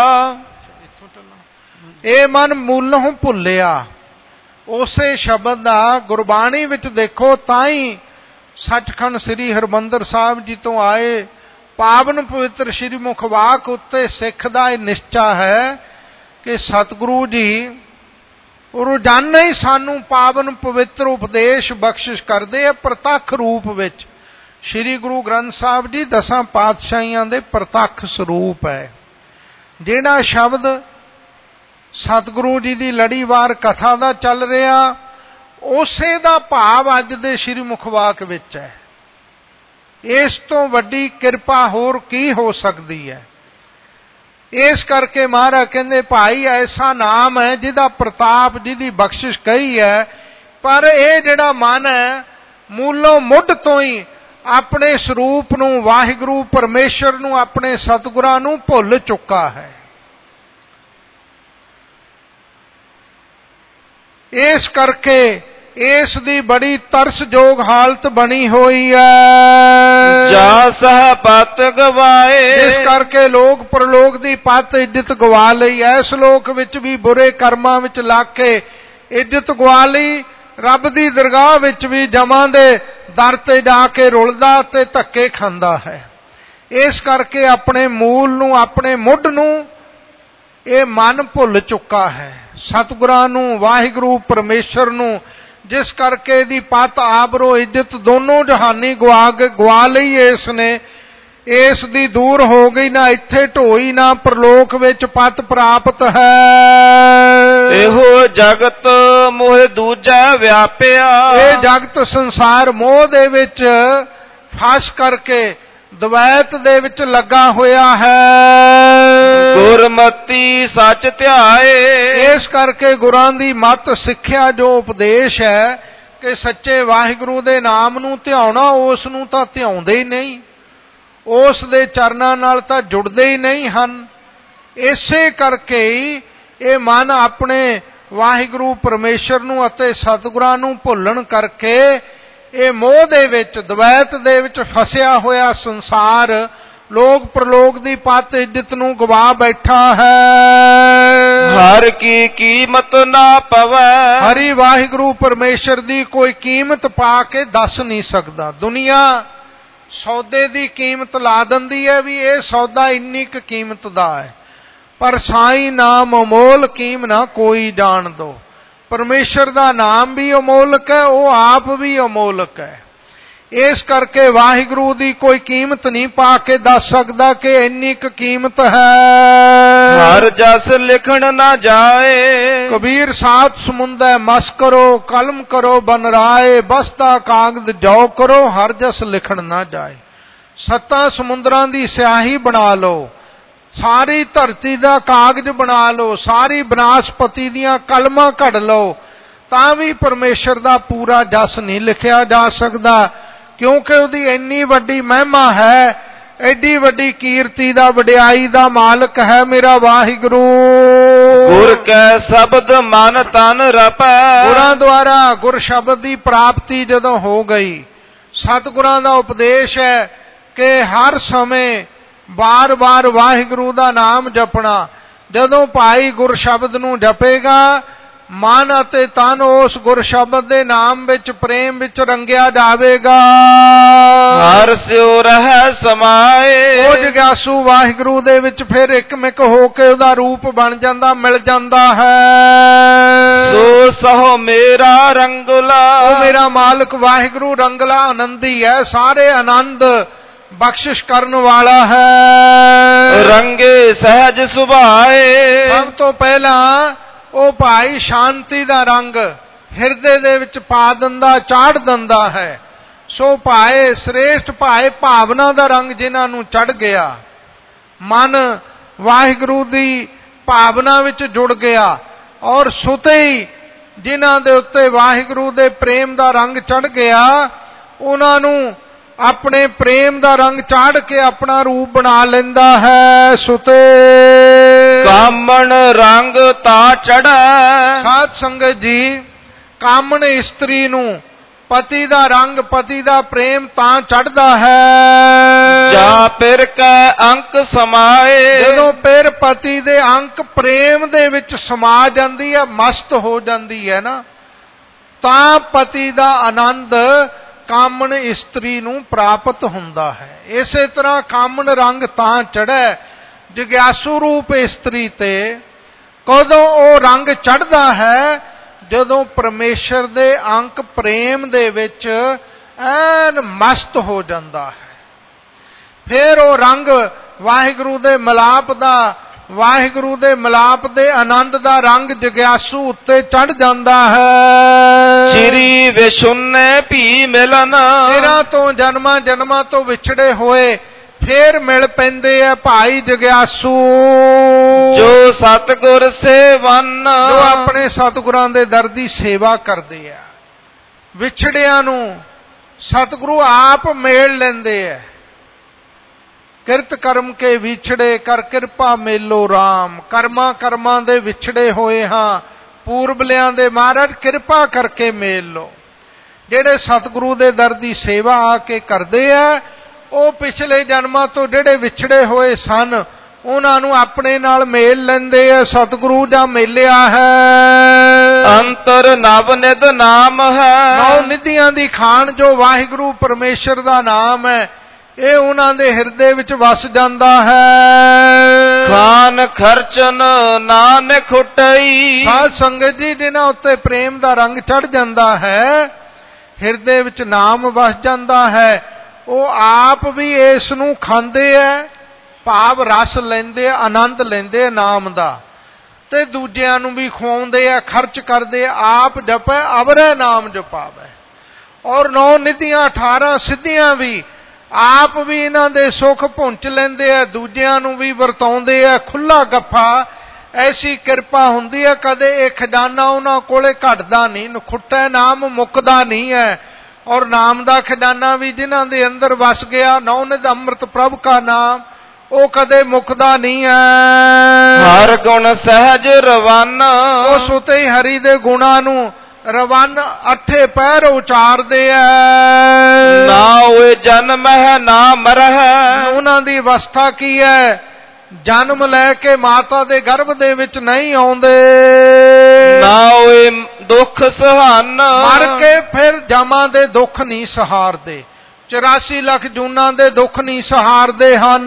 ਇਹ ਮਨ ਮੂਲਹੁ ਭੁੱਲਿਆ। ਉਸੇ ਸ਼ਬਦ ਦਾ ਗੁਰਬਾਣੀ ਵਿੱਚ ਦੇਖੋ, ਤਾਂ ਹੀ ਸੱਚਖੰਡ ਸ੍ਰੀ ਹਰਿਮੰਦਰ ਸਾਹਿਬ ਜੀ ਤੋਂ ਆਏ ਪਾਵਨ ਪਵਿੱਤਰ ਸ੍ਰੀ ਮੁਖਵਾਕ ਉੱਤੇ ਸਿੱਖ ਦਾ ਇਹ ਨਿਸ਼ਚਾ ਹੈ ਕਿ ਸਤਿਗੁਰੂ ਜੀ ਰੋਜ਼ਾਨਾ ਹੀ ਸਾਨੂੰ ਪਾਵਨ ਪਵਿੱਤਰ ਉਪਦੇਸ਼ ਬਖਸ਼ਿਸ਼ ਕਰਦੇ ਆ ਪ੍ਰਤੱਖ ਰੂਪ ਵਿੱਚ। ਸ੍ਰੀ ਗੁਰੂ ਗ੍ਰੰਥ ਸਾਹਿਬ ਜੀ ਦਸਾਂ ਪਾਤਸ਼ਾਹੀਆਂ ਦੇ ਪ੍ਰਤੱਖ ਸਰੂਪ ਹੈ। ਜਿਹੜਾ ਸ਼ਬਦ ਸਤਿਗੁਰੂ ਜੀ ਦੀ ਲੜੀਵਾਰ ਕਥਾ ਦਾ ਚੱਲ ਰਿਹਾ, ਉਸੇ ਦਾ ਭਾਵ ਅੱਜ ਦੇ ਸ੍ਰੀ ਮੁਖਵਾਕ ਵਿੱਚ ਹੈ। ਇਸ ਤੋਂ ਵੱਡੀ ਕਿਰਪਾ ਹੋਰ ਕੀ ਹੋ ਸਕਦੀ ਹੈ? ਇਸ ਕਰਕੇ ਮਹਾਰਾਜ ਕਹਿੰਦੇ ਭਾਈ ਐਸਾ ਨਾਮ ਹੈ ਜਿਹਦਾ ਪ੍ਰਤਾਪ, ਜਿਹਦੀ ਬਖਸ਼ਿਸ਼ ਕਹੀ ਹੈ, ਪਰ ਇਹ ਜਿਹੜਾ ਮਨ ਹੈ ਮੂਲੋਂ ਮੁੱਢ ਤੋਂ ਹੀ ਆਪਣੇ ਸਰੂਪ ਨੂੰ, ਵਾਹਿਗੁਰੂ ਪਰਮੇਸ਼ਰ ਨੂੰ, ਆਪਣੇ ਸਤਿਗੁਰਾਂ ਨੂੰ ਭੁੱਲ ਚੁੱਕਾ ਹੈ। ਇਸ ਕਰਕੇ ਇਸ ਦੀ ਬੜੀ ਤਰਸਯੋਗ ਹਾਲਤ ਬਣੀ ਹੋਈ ਹੈ। ਜਾ ਸਹ ਪਤ ਗਵਾਏ, ਇਸ ਕਰਕੇ ਲੋਕ ਪ੍ਰਲੋਕ ਦੀ ਪਤ ਇੱਜ਼ਤ ਗਵਾ ਲਈ। ਇਸ ਲੋਕ ਵਿੱਚ ਵੀ ਬੁਰੇ ਕਰਮਾਂ ਵਿੱਚ ਲੱਗ ਕੇ ਇੱਜ਼ਤ ਗਵਾ ਲਈ, ਰੱਬ ਦੀ ਦਰਗਾਹ ਵਿੱਚ ਵੀ ਜਮਾਂ ਦੇ ਦਰ ਤੇ ਜਾ ਕੇ ਰੁਲਦਾ ਤੇ ਧੱਕੇ ਖਾਂਦਾ ਹੈ। ਇਸ ਕਰਕੇ ਆਪਣੇ ਮੂਲ ਨੂੰ, ਆਪਣੇ ਮੁੱਢ ਨੂੰ ਇਹ ਮਨ ਭੁੱਲ ਚੁੱਕਾ ਹੈ ਸਤਿਗੁਰਾਂ ਨੂੰ, ਵਾਹਿਗੁਰੂ ਪਰਮੇਸ਼ਰ ਨੂੰ, ਜਿਸ ਕਰਕੇ ਇਹਦੀ ਪਤ ਆਬਰੋ ਇੱਜ਼ਤ ਦੋਨੋਂ ਜਹਾਨੀ ਗਵਾ ਗਵਾ ਲਈ ਇਸ ਨੇ। ਇਸ ਦੀ ਦੂਰ ਹੋ ਗਈ, ਨਾ ਇੱਥੇ ਢੋਈ ਨਾ ਪ੍ਰਲੋਕ ਵਿੱਚ ਪਤ ਪ੍ਰਾਪਤ ਹੈ। ਇਹੋ ਜਗਤ ਮੋਹ ਦੂਜਾ ਵਿਆਪਿਆ, ਇਹ ਜਗਤ ਸੰਸਾਰ ਮੋਹ ਦੇ ਵਿੱਚ ਫਸ ਕਰਕੇ ਦਵੈਤ ਦੇ ਵਿੱਚ ਲੱਗਾ ਹੋਇਆ ਹੈ। ਗੁਰਮਤੀ ਸੱਚ ਧਿਆਏ, ਇਸ ਕਰਕੇ ਗੁਰਾਂ ਦੀ ਮਤ ਸਿੱਖਿਆ ਜੋ ਉਪਦੇਸ਼ ਹੈ ਕਿ ਸੱਚੇ ਵਾਹਿਗੁਰੂ ਦੇ ਨਾਮ ਨੂੰ ਧਿਆਉਣਾ, ਉਸ ਨੂੰ ਤਾਂ ਧਿਆਉਂਦੇ ਹੀ ਨਹੀਂ, ਉਸ ਦੇ ਚਰਨਾਂ ਨਾਲ ਤਾਂ ਜੁੜਦੇ ਹੀ ਨਹੀਂ ਹਨ। ਇਸੇ ਕਰਕੇ ਹੀ ਇਹ ਮਨ ਆਪਣੇ ਵਾਹਿਗੁਰੂ ਪਰਮੇਸ਼ਰ ਨੂੰ ਅਤੇ ਸਤਿਗੁਰਾਂ ਨੂੰ ਭੁੱਲਣ ਕਰਕੇ ਇਹ ਮੋਹ ਦੇ ਵਿੱਚ, ਦਵੈਤ ਦੇ ਵਿੱਚ ਫਸਿਆ ਹੋਇਆ ਸੰਸਾਰ ਲੋਕ ਪ੍ਰਲੋਕ ਦੀ ਪਤ ਇੱਜ਼ਤ ਨੂੰ ਗਵਾ ਬੈਠਾ ਹੈ। ਹਰ ਕੀ ਕੀਮਤ ਨਾ ਪਵੈ, ਹਰੀ ਵਾਹਿਗੁਰੂ ਪਰਮੇਸ਼ਰ ਦੀ ਕੋਈ ਕੀਮਤ ਪਾ ਕੇ ਦੱਸ ਨਹੀਂ ਸਕਦਾ। ਦੁਨੀਆ ਸੌਦੇ ਦੀ ਕੀਮਤ ਲਾ ਦਿੰਦੀ ਹੈ ਵੀ ਇਹ ਸੌਦਾ ਇੰਨੀ ਕੁ ਕੀਮਤ ਦਾ ਹੈ, ਪਰ ਸਾਈਂ ਨਾਮ ਅਮੋਲ ਕੀਮ ਨਾ ਕੋਈ ਜਾਣ ਦੋ। ਪਰਮੇਸ਼ਰ ਦਾ ਨਾਮ ਵੀ ਅਮੋਲਕ ਹੈ, ਉਹ ਆਪ ਵੀ ਅਮੋਲਕ ਹੈ। ਇਸ ਕਰਕੇ ਵਾਹਿਗੁਰੂ ਦੀ ਕੋਈ ਕੀਮਤ ਨਹੀਂ ਪਾ ਕੇ ਦੱਸ ਸਕਦਾ ਕਿ ਇੰਨੀ ਕੁ ਕੀਮਤ ਹੈ। ਹਰ ਜਸ ਲਿਖਣ ਨਾ ਜਾਏ, ਕਬੀਰ ਸਾਤ ਸਮੁੰਦਰ ਮਸ ਕਰੋ, ਕਲਮ ਕਰੋ ਬਨ ਰਾਏ, ਬਸਤਾ ਕਾਗਦ ਜੋ ਕਰੋ, ਹਰ ਜਸ ਲਿਖਣ ਨਾ ਜਾਏ। ਸੱਤਾਂ ਸਮੁੰਦਰਾਂ ਦੀ ਸਿਆਹੀ ਬਣਾ ਲਓ, ਸਾਰੀ ਧਰਤੀ ਦਾ ਕਾਗਜ਼ ਬਣਾ ਲਓ, ਸਾਰੀ ਬਨਾਸਪਤੀ ਦੀਆਂ ਕਲਮਾਂ ਘੜ ਲਓ, ਤਾਂ ਵੀ ਪਰਮੇਸ਼ਰ ਦਾ ਪੂਰਾ ਜਸ ਨਹੀਂ ਲਿਖਿਆ ਜਾ ਸਕਦਾ, ਕਿਉਂਕਿ ਉਹਦੀ ਇੰਨੀ ਵੱਡੀ ਮਹਿਮਾ ਹੈ, ਐਡੀ ਵੱਡੀ ਕੀਰਤੀ ਦਾ, ਵਡਿਆਈ ਦਾ ਮਾਲਕ ਹੈ ਮੇਰਾ ਵਾਹਿਗੁਰੂ। ਗੁਰ ਕੈ ਸ਼ਬਦ ਮਨ ਤਨ ਰਪੈ, ਗੁਰਾਂ ਦੁਆਰਾ ਗੁਰ ਸ਼ਬਦ ਦੀ ਪ੍ਰਾਪਤੀ ਜਦੋਂ ਹੋ ਗਈ, ਸਤਿਗੁਰਾਂ ਦਾ ਉਪਦੇਸ਼ ਹੈ ਕਿ ਹਰ ਸਮੇਂ ਬਾਰ-ਬਾਰ ਵਾਹਿਗੁਰੂ ਦਾ ਨਾਮ ਜਪਣਾ। ਜਦੋਂ ਭਾਈ ਗੁਰ ਸ਼ਬਦ ਨੂੰ ਜਪੇਗਾ, ਮਨ ਅਤੇ ਤਨ ਉਸ ਗੁਰ ਸ਼ਬਦ ਦੇ ਨਾਮ ਵਿੱਚ, ਪ੍ਰੇਮ ਵਿੱਚ ਰੰਗਿਆ ਜਾਵੇਗਾ। ਹਰ ਸਿਉ ਰਹਿ ਸਮਾਏ, ਉਹ ਜਗਿਆਸੂ ਵਾਹਿਗੁਰੂ ਦੇ ਵਿੱਚ ਫਿਰ ਇੱਕਮਿਕ ਹੋ ਕੇ ਉਹਦਾ ਰੂਪ ਬਣ ਜਾਂਦਾ, ਮਿਲ ਜਾਂਦਾ ਹੈ। ਸੋ ਸਹੁ ਮੇਰਾ ਰੰਗਲਾ, ਉਹ ਮੇਰਾ ਮਾਲਕ ਵਾਹਿਗੁਰੂ ਰੰਗਲਾ ਆਨੰਦੀ ਹੈ, ਸਾਰੇ ਆਨੰਦ ਬਖਸ਼ਿਸ਼ ਕਰਨ ਵਾਲਾ ਹੈ। ਰੰਗੇ ਸਹਿਜ ਸੁਭਾਏ, ਸਭ ਤੋਂ ਪਹਿਲਾਂ ਉਹ ਭਾਈ ਸ਼ਾਂਤੀ ਦਾ ਰੰਗ ਹਿਰਦੇ ਦੇ ਵਿੱਚ ਪਾ ਦਿੰਦਾ, ਚਾੜ ਦਿੰਦਾ ਹੈ। ਸੋ ਭਾਏ ਸ੍ਰੇਸ਼ਟ ਭਾਏ ਭਾਵਨਾ ਦਾ ਰੰਗ ਜਿਨ੍ਹਾਂ ਨੂੰ ਚੜ ਗਿਆ, ਮਨ ਵਾਹਿਗੁਰੂ ਦੀ ਭਾਵਨਾ ਵਿੱਚ ਜੁੜ ਗਿਆ, ਔਰ ਸੁਤੇ ਹੀ ਜਿਨ੍ਹਾਂ ਦੇ ਉੱਤੇ ਵਾਹਿਗੁਰੂ ਦੇ ਪ੍ਰੇਮ ਦਾ ਰੰਗ ਚੜ ਗਿਆ, ਉਹਨਾਂ ਨੂੰ ਆਪਣੇ ਪ੍ਰੇਮ ਦਾ ਰੰਗ ਚਾੜ ਕੇ ਆਪਣਾ ਰੂਪ ਬਣਾ ਲੈਂਦਾ ਹੈ। ਸੁਤੇ ਕਾਮਣ ਰੰਗ ਤਾ ਚੜ੍ਹੈ, ਸਾਧ ਸੰਗਤ ਜੀ, ਕਾਮਣ ਇਸਤਰੀ ਨੂੰ ਪਤੀ ਦਾ ਰੰਗ, ਪਤੀ ਦਾ ਪ੍ਰੇਮ ਤਾਂ ਚੜ੍ਹਦਾ ਹੈ ਜਾਂ ਪਿਰ ਕੈ ਅੰਕ ਸਮਾਏ, ਜਦੋਂ ਪਿਰ ਪਤੀ ਦੇ ਅੰਕ ਪ੍ਰੇਮ ਦੇ ਵਿੱਚ ਸਮਾ ਜਾਂਦੀ ਹੈ, ਮਸਤ ਹੋ ਜਾਂਦੀ ਹੈ ਨਾ, ਤਾਂ ਪਤੀ ਦਾ ਆਨੰਦ ਕਾਮਣ ਇਸਤਰੀ ਨੂੰ ਪ੍ਰਾਪਤ ਹੁੰਦਾ ਹੈ। ਇਸੇ ਤਰ੍ਹਾਂ ਕਾਮਣ ਰੰਗ ਤਾਂ ਚੜ੍ਹੈ ਜਗਿਆਸੂ ਰੂਪ ਇਸਤਰੀ ਤੇ। ਕਦੋਂ ਉਹ ਰੰਗ ਚੜ੍ਹਦਾ ਹੈ? ਜਦੋਂ ਪਰਮੇਸ਼ਰ ਦੇ ਅੰਕ ਪ੍ਰੇਮ ਦੇ ਵਿੱਚ ਐਨ ਮਸਤ ਹੋ ਜਾਂਦਾ ਹੈ। ਫਿਰ ਉਹ ਰੰਗ ਵਾਹਿਗੁਰੂ ਦੇ ਮਿਲਾਪ ਦਾ, ਵਾਹਿਗੁਰੂ ਦੇ ਮਿਲਾਪ ਦੇ ਆਨੰਦ ਦਾ ਰੰਗ ਜਗਿਆਸੂ ਉੱਤੇ ਚੜ ਜਾਂਦਾ ਹੈ। ਚਿਰੀ ਵਿਸ਼ੁੰਨੇ ਭੀ ਮਿਲਨ, ਇਹਨਾਂ ਤੋਂ ਜਨਮਾਂ ਜਨਮਾਂ ਤੋਂ ਵਿਛੜੇ ਹੋਏ ਫੇਰ ਮਿਲ ਪੈਂਦੇ ਆ ਭਾਈ ਜਗਿਆਸੂ, ਜੋ ਸਤਿਗੁਰ ਸੇਵਨ, ਜੋ ਆਪਣੇ ਸਤਿਗੁਰਾਂ ਦੇ ਦਰ ਦੀ ਸੇਵਾ ਕਰਦੇ ਆ। ਵਿਛੜਿਆਂ ਨੂੰ ਸਤਿਗੁਰੂ ਆਪ ਮੇਲ ਲੈਂਦੇ ਆ। ਕਿਰਤ ਕਰਮ ਕੇ ਵਿਛੜੇ ਕਰ ਕਿਰਪਾ ਮੇਲੋ ਰਾਮ, ਕਰਮਾਂ ਕਰਮਾਂ ਦੇ ਵਿਛੜੇ ਹੋਏ ਹਾਂ, ਪੂਰਬਲਿਆਂ ਦੇ ਮਹਾਰਾਜ ਕਿਰਪਾ ਕਰਕੇ ਮੇਲ ਲੋ। ਜਿਹੜੇ ਸਤਿਗੁਰੂ ਦੇ ਦਰ ਦੀ ਸੇਵਾ ਆ ਕੇ ਕਰਦੇ ਆ, ਉਹ ਪਿਛਲੇ ਜਨਮਾਂ ਤੋਂ ਜਿਹੜੇ ਵਿਛੜੇ ਹੋਏ ਸਨ, ਉਹਨਾਂ ਨੂੰ ਆਪਣੇ ਨਾਲ ਮੇਲ ਲੈਂਦੇ ਆ। ਸਤਿਗੁਰੂ ਜਾਂ ਮੇਲਿਆ ਹੈ। ਅੰਤਰ ਨਵ ਨਿਧ ਨਾਮ ਹੈ, ਨੌ ਨਿਧੀਆਂ ਦੀ ਖਾਨ ਜੋ ਵਾਹਿਗੁਰੂ ਪਰਮੇਸ਼ਰ ਦਾ ਨਾਮ ਹੈ, ਇਹ ਉਹਨਾਂ ਦੇ ਹਿਰਦੇ ਵਿੱਚ ਵਸ ਜਾਂਦਾ ਹੈ। ਖਾਨ ਖਰਚਨ ਨਾਨਕ ਖੁਟਈ। ਸਾਧ ਸੰਗਤ ਜੀ, ਜਿਨ੍ਹਾਂ ਉੱਤੇ ਪ੍ਰੇਮ ਦਾ ਰੰਗ ਚੜ ਜਾਂਦਾ ਹੈ, ਹਿਰਦੇ ਵਿੱਚ ਨਾਮ ਵਸ ਜਾਂਦਾ ਹੈ, ਉਹ ਆਪ ਵੀ ਇਸ ਨੂੰ ਖਾਂਦੇ ਐ, ਭਾਵ ਰਸ ਲੈਂਦੇ, ਆਨੰਦ ਲੈਂਦੇ ਨਾਮ ਦਾ, ਤੇ ਦੂਜਿਆਂ ਨੂੰ ਵੀ ਖਵਾਉਂਦੇ ਆ, ਖਰਚ ਕਰਦੇ, ਆਪ ਜਪੈ ਅਵਰੈ ਨਾਮ ਜਪਾਵੈ। ਔਰ ਨੌ ਨਿਧੀਆਂ ਅਠਾਰਾਂ ਸਿੱਧੀਆਂ ਵੀ ਆਪ ਵੀ ਇਹਨਾਂ ਦੇ ਸੁੱਖ ਪੁੰਚ ਲੈਂਦੇ ਆ, ਦੂਜਿਆਂ ਨੂੰ ਵੀ ਵਰਤਾਉਂਦੇ ਆ। ਖੁੱਲਾ ਗੱਫਾ, ਐਸੀ ਕਿਰਪਾ ਹੁੰਦੀ ਹੈ, ਕਦੇ ਇਹ ਖਜ਼ਾਨਾ ਉਹਨਾਂ ਕੋਲੇ ਘਟਦਾ ਨਹੀਂ, ਨਖੁੱਟਾ ਨਾਮ ਮੁੱਕਦਾ ਨਹੀਂ ਹੈ। ਔਰ ਨਾਮ ਦਾ ਖਜ਼ਾਨਾ ਵੀ ਜਿਨ੍ਹਾਂ ਦੇ ਅੰਦਰ ਵਸ ਗਿਆ, ਨੌ ਨਿਧ ਅੰਮ੍ਰਿਤ ਪ੍ਰਭ ਕਾ ਨਾਮ, ਉਹ ਕਦੇ ਮੁੱਕਦਾ ਨਹੀਂ ਹੈ। ਹਰ ਗੁਣ ਸਹਿਜ ਰਵਾਨਾ। ਉਸ ਉਤੇ ਹੀ ਹਰੀ ਦੇ ਗੁਣਾਂ ਨੂੰ ਰਵਨ ਅੱਠੇ ਪੈਰ ਉਚਾਰਦੇ ਐ। ਨਾ ਹੋਏ ਜਨਮ ਹੈ ਨਾ ਮਰਹਿ। ਉਹਨਾਂ ਦੀ ਅਵਸਥਾ ਕੀ ਹੈ? ਜਨਮ ਲੈ ਕੇ ਮਾਤਾ ਦੇ ਗਰਭ ਦੇ ਵਿੱਚ ਨਹੀਂ ਆਉਂਦੇ। ਨਾ ਹੋਏ ਦੁੱਖ ਸਹਾਨ। ਮਰ ਕੇ ਫਿਰ ਜਮਾਂ ਦੇ ਦੁੱਖ ਨਹੀਂ ਸਹਾਰਦੇ, ਚੁਰਾਸੀ ਲੱਖ ਜੂਨਾਂ ਦੇ ਦੁੱਖ ਨਹੀਂ ਸਹਾਰਦੇ ਹਨ।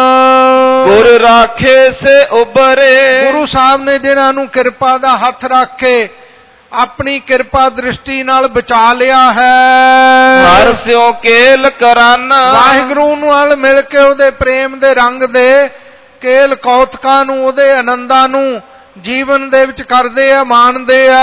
ਗੁਰ ਰਾਖੇ ਸੇ ਉਬਰੇ। ਗੁਰੂ ਸਾਹਿਬ ਨੇ ਜਿਨ੍ਹਾਂ ਨੂੰ ਕਿਰਪਾ ਦਾ ਹੱਥ ਰੱਖ ਕੇ ਆਪਣੀ ਕਿਰਪਾ ਦ੍ਰਿਸ਼ਟੀ ਨਾਲ ਬਚਾ ਲਿਆ ਹੈ। ਹਰ ਸਿਉ ਕੇਲ ਕਰਨ। ਵਾਹਿਗੁਰੂ ਨਾਲ ਮਿਲ ਕੇ ਉਹਦੇ ਪ੍ਰੇਮ ਦੇ ਰੰਗ ਦੇ ਕੇਲ ਕੌਤਕਾਂ ਨੂੰ, ਉਹਦੇ ਆਨੰਦਾਂ ਨੂੰ ਜੀਵਨ ਦੇ ਵਿੱਚ ਕਰਦੇ ਆ, ਮਾਣਦੇ ਆ।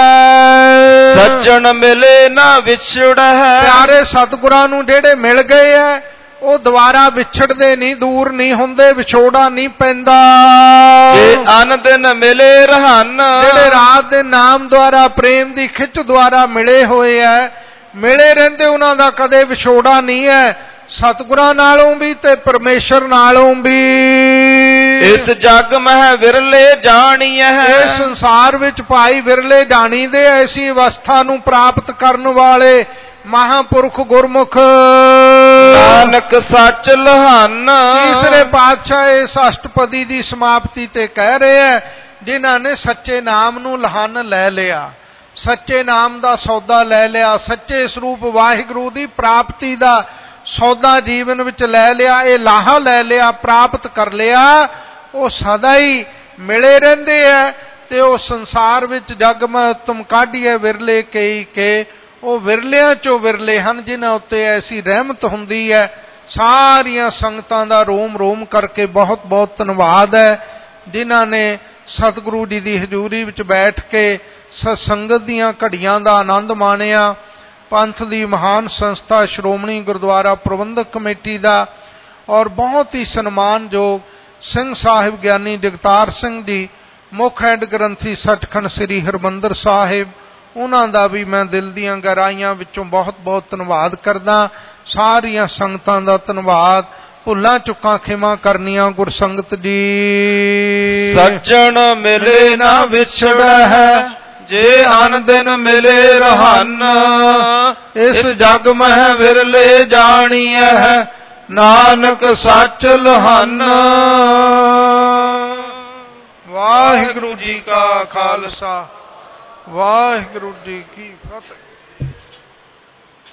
ਸੱਜਣ ਮਿਲੇ ਨਾ ਵਿਛੜ ਹੈ। ਪਿਆਰੇ ਸਤਿਗੁਰਾਂ ਨੂੰ ਜਿਹੜੇ ਮਿਲ ਗਏ ਆ, ਉਹ ਦੁਬਾਰਾ ਵਿਛੜਦੇ ਨਹੀਂ, ਦੂਰ ਨਹੀਂ ਹੁੰਦੇ, ਵਿਛੋੜਾ ਨਹੀਂ ਪੈਂਦਾ। ਜੇ ਅਨ ਦਿਨ ਮਿਲੇ ਰਹਿਣ। ਜਿਹੜੇ ਰਾਤ ਦੇ ਨਾਮ ਦੁਆਰਾ, ਪ੍ਰੇਮ ਦੀ ਖਿੱਚ ਦੁਆਰਾ ਮਿਲੇ ਹੋਏ ਆ, ਮਿਲੇ ਰਹਿੰਦੇ, ਉਹਨਾਂ ਦਾ ਕਦੇ ਵਿਛੋੜਾ ਨਹੀਂ ਹੈ, ਸਤਿਗੁਰਾਂ ਨਾਲੋਂ ਵੀ ਤੇ ਪਰਮੇਸ਼ਰ ਨਾਲੋਂ ਵੀ। ਇਸ ਜਗ ਮਹਿ ਵਿਰਲੇ ਜਾਣੀਐ। ਇਸ ਸੰਸਾਰ ਵਿੱਚ ਭਾਈ ਵਿਰਲੇ ਜਾਣੀਦੇ, ਐਸੀ ਅਵਸਥਾ ਨੂੰ ਪ੍ਰਾਪਤ ਕਰਨ ਵਾਲੇ ਮਹਾਂਪੁਰਖ ਗੁਰਮੁਖ। ਨਾਨਕ ਸੱਚ ਲਹਾਨ। ਤੀਸਰੇ ਪਾਤਸ਼ਾਹ ਇਸ ਅਸ਼ਟਪਦੀ ਦੀ ਸਮਾਪਤੀ ਤੇ ਕਹਿ ਰਹੇ ਹੈ, ਜਿਨ੍ਹਾਂ ਨੇ ਸੱਚੇ ਨਾਮ ਨੂੰ ਲਹਾਨ ਲੈ ਲਿਆ, ਸੱਚੇ ਨਾਮ ਦਾ ਸੌਦਾ ਲੈ ਲਿਆ, ਸੱਚੇ ਸਰੂਪ ਵਾਹਿਗੁਰੂ ਦੀ ਪ੍ਰਾਪਤੀ ਦਾ ਸੌਦਾ ਜੀਵਨ ਵਿੱਚ ਲੈ ਲਿਆ, ਇਹ ਲਾਹਾ ਲੈ ਲਿਆ, ਪ੍ਰਾਪਤ ਕਰ ਲਿਆ, ਉਹ ਸਦਾ ਹੀ ਮਿਲੇ ਰਹਿੰਦੇ ਹੈ। ਤੇ ਉਹ ਸੰਸਾਰ ਵਿੱਚ ਜਗ ਮੈਂ ਤੁਮ ਕਾਢੀਏ ਵਿਰਲੇ ਕਈ ਕੇ, ਉਹ ਵਿਰਲਿਆਂ ਚੋਂ ਵਿਰਲੇ ਹਨ ਜਿਨ੍ਹਾਂ ਉੱਤੇ ਐਸੀ ਰਹਿਮਤ ਹੁੰਦੀ ਹੈ। ਸਾਰੀਆਂ ਸੰਗਤਾਂ ਦਾ ਰੋਮ ਰੋਮ ਕਰਕੇ ਬਹੁਤ ਬਹੁਤ ਧੰਨਵਾਦ ਹੈ, ਜਿਨ੍ਹਾਂ ਨੇ ਸਤਿਗੁਰੂ ਜੀ ਦੀ ਹਜ਼ੂਰੀ ਵਿੱਚ ਬੈਠ ਕੇ ਸਤਸੰਗਤ ਦੀਆਂ ਘੜੀਆਂ ਦਾ ਆਨੰਦ ਮਾਣਿਆ। ਪੰਥ ਦੀ ਮਹਾਨ ਸੰਸਥਾ ਸ਼੍ਰੋਮਣੀ ਗੁਰਦੁਆਰਾ ਪ੍ਰਬੰਧਕ ਕਮੇਟੀ ਦਾ ਔਰ ਬਹੁਤ ਹੀ ਸਨਮਾਨਯੋਗ ਸਿੰਘ ਸਾਹਿਬ ਗਿਆਨੀ ਜਗਤਾਰ ਸਿੰਘ ਜੀ, ਮੁੱਖ ਹੈਡ ਗ੍ਰੰਥੀ ਸੱਚਖੰਡ ਸ੍ਰੀ ਹਰਿਮੰਦਰ ਸਾਹਿਬ, ਉਹਨਾਂ ਦਾ ਵੀ ਮੈਂ ਦਿਲ ਦੀਆਂ ਗਹਿਰਾਈਆਂ ਵਿੱਚੋਂ ਬਹੁਤ ਬਹੁਤ ਧੰਨਵਾਦ ਕਰਦਾ। ਸਾਰੀਆਂ ਸੰਗਤਾਂ ਦਾ ਧੰਨਵਾਦ। ਭੁੱਲਾਂ ਚੁੱਕਾਂ ਖਿਮਾ ਕਰਨੀਆਂ ਗੁਰਸੰਗਤ ਜੀ। ਸੱਜਣ ਮਿਲੇ ਨਾ ਵਿਛੜ ਹੈ, ਜੇ ਅਨ ਦਿਨ ਮਿਲੇ ਰਹਿਣ। ਇਸ ਜਗ ਮਹਿ ਵਿਰਲੇ ਜਾਣੀਐ, ਨਾਨਕ ਸੱਚ ਲਹਾਨ। ਵਾਹਿਗੁਰੂ ਜੀ ਕਾ ਖਾਲਸਾ, ਵਾਹਿਗੁਰੂ ਜੀ ਕੀ ਫਤਿਹ।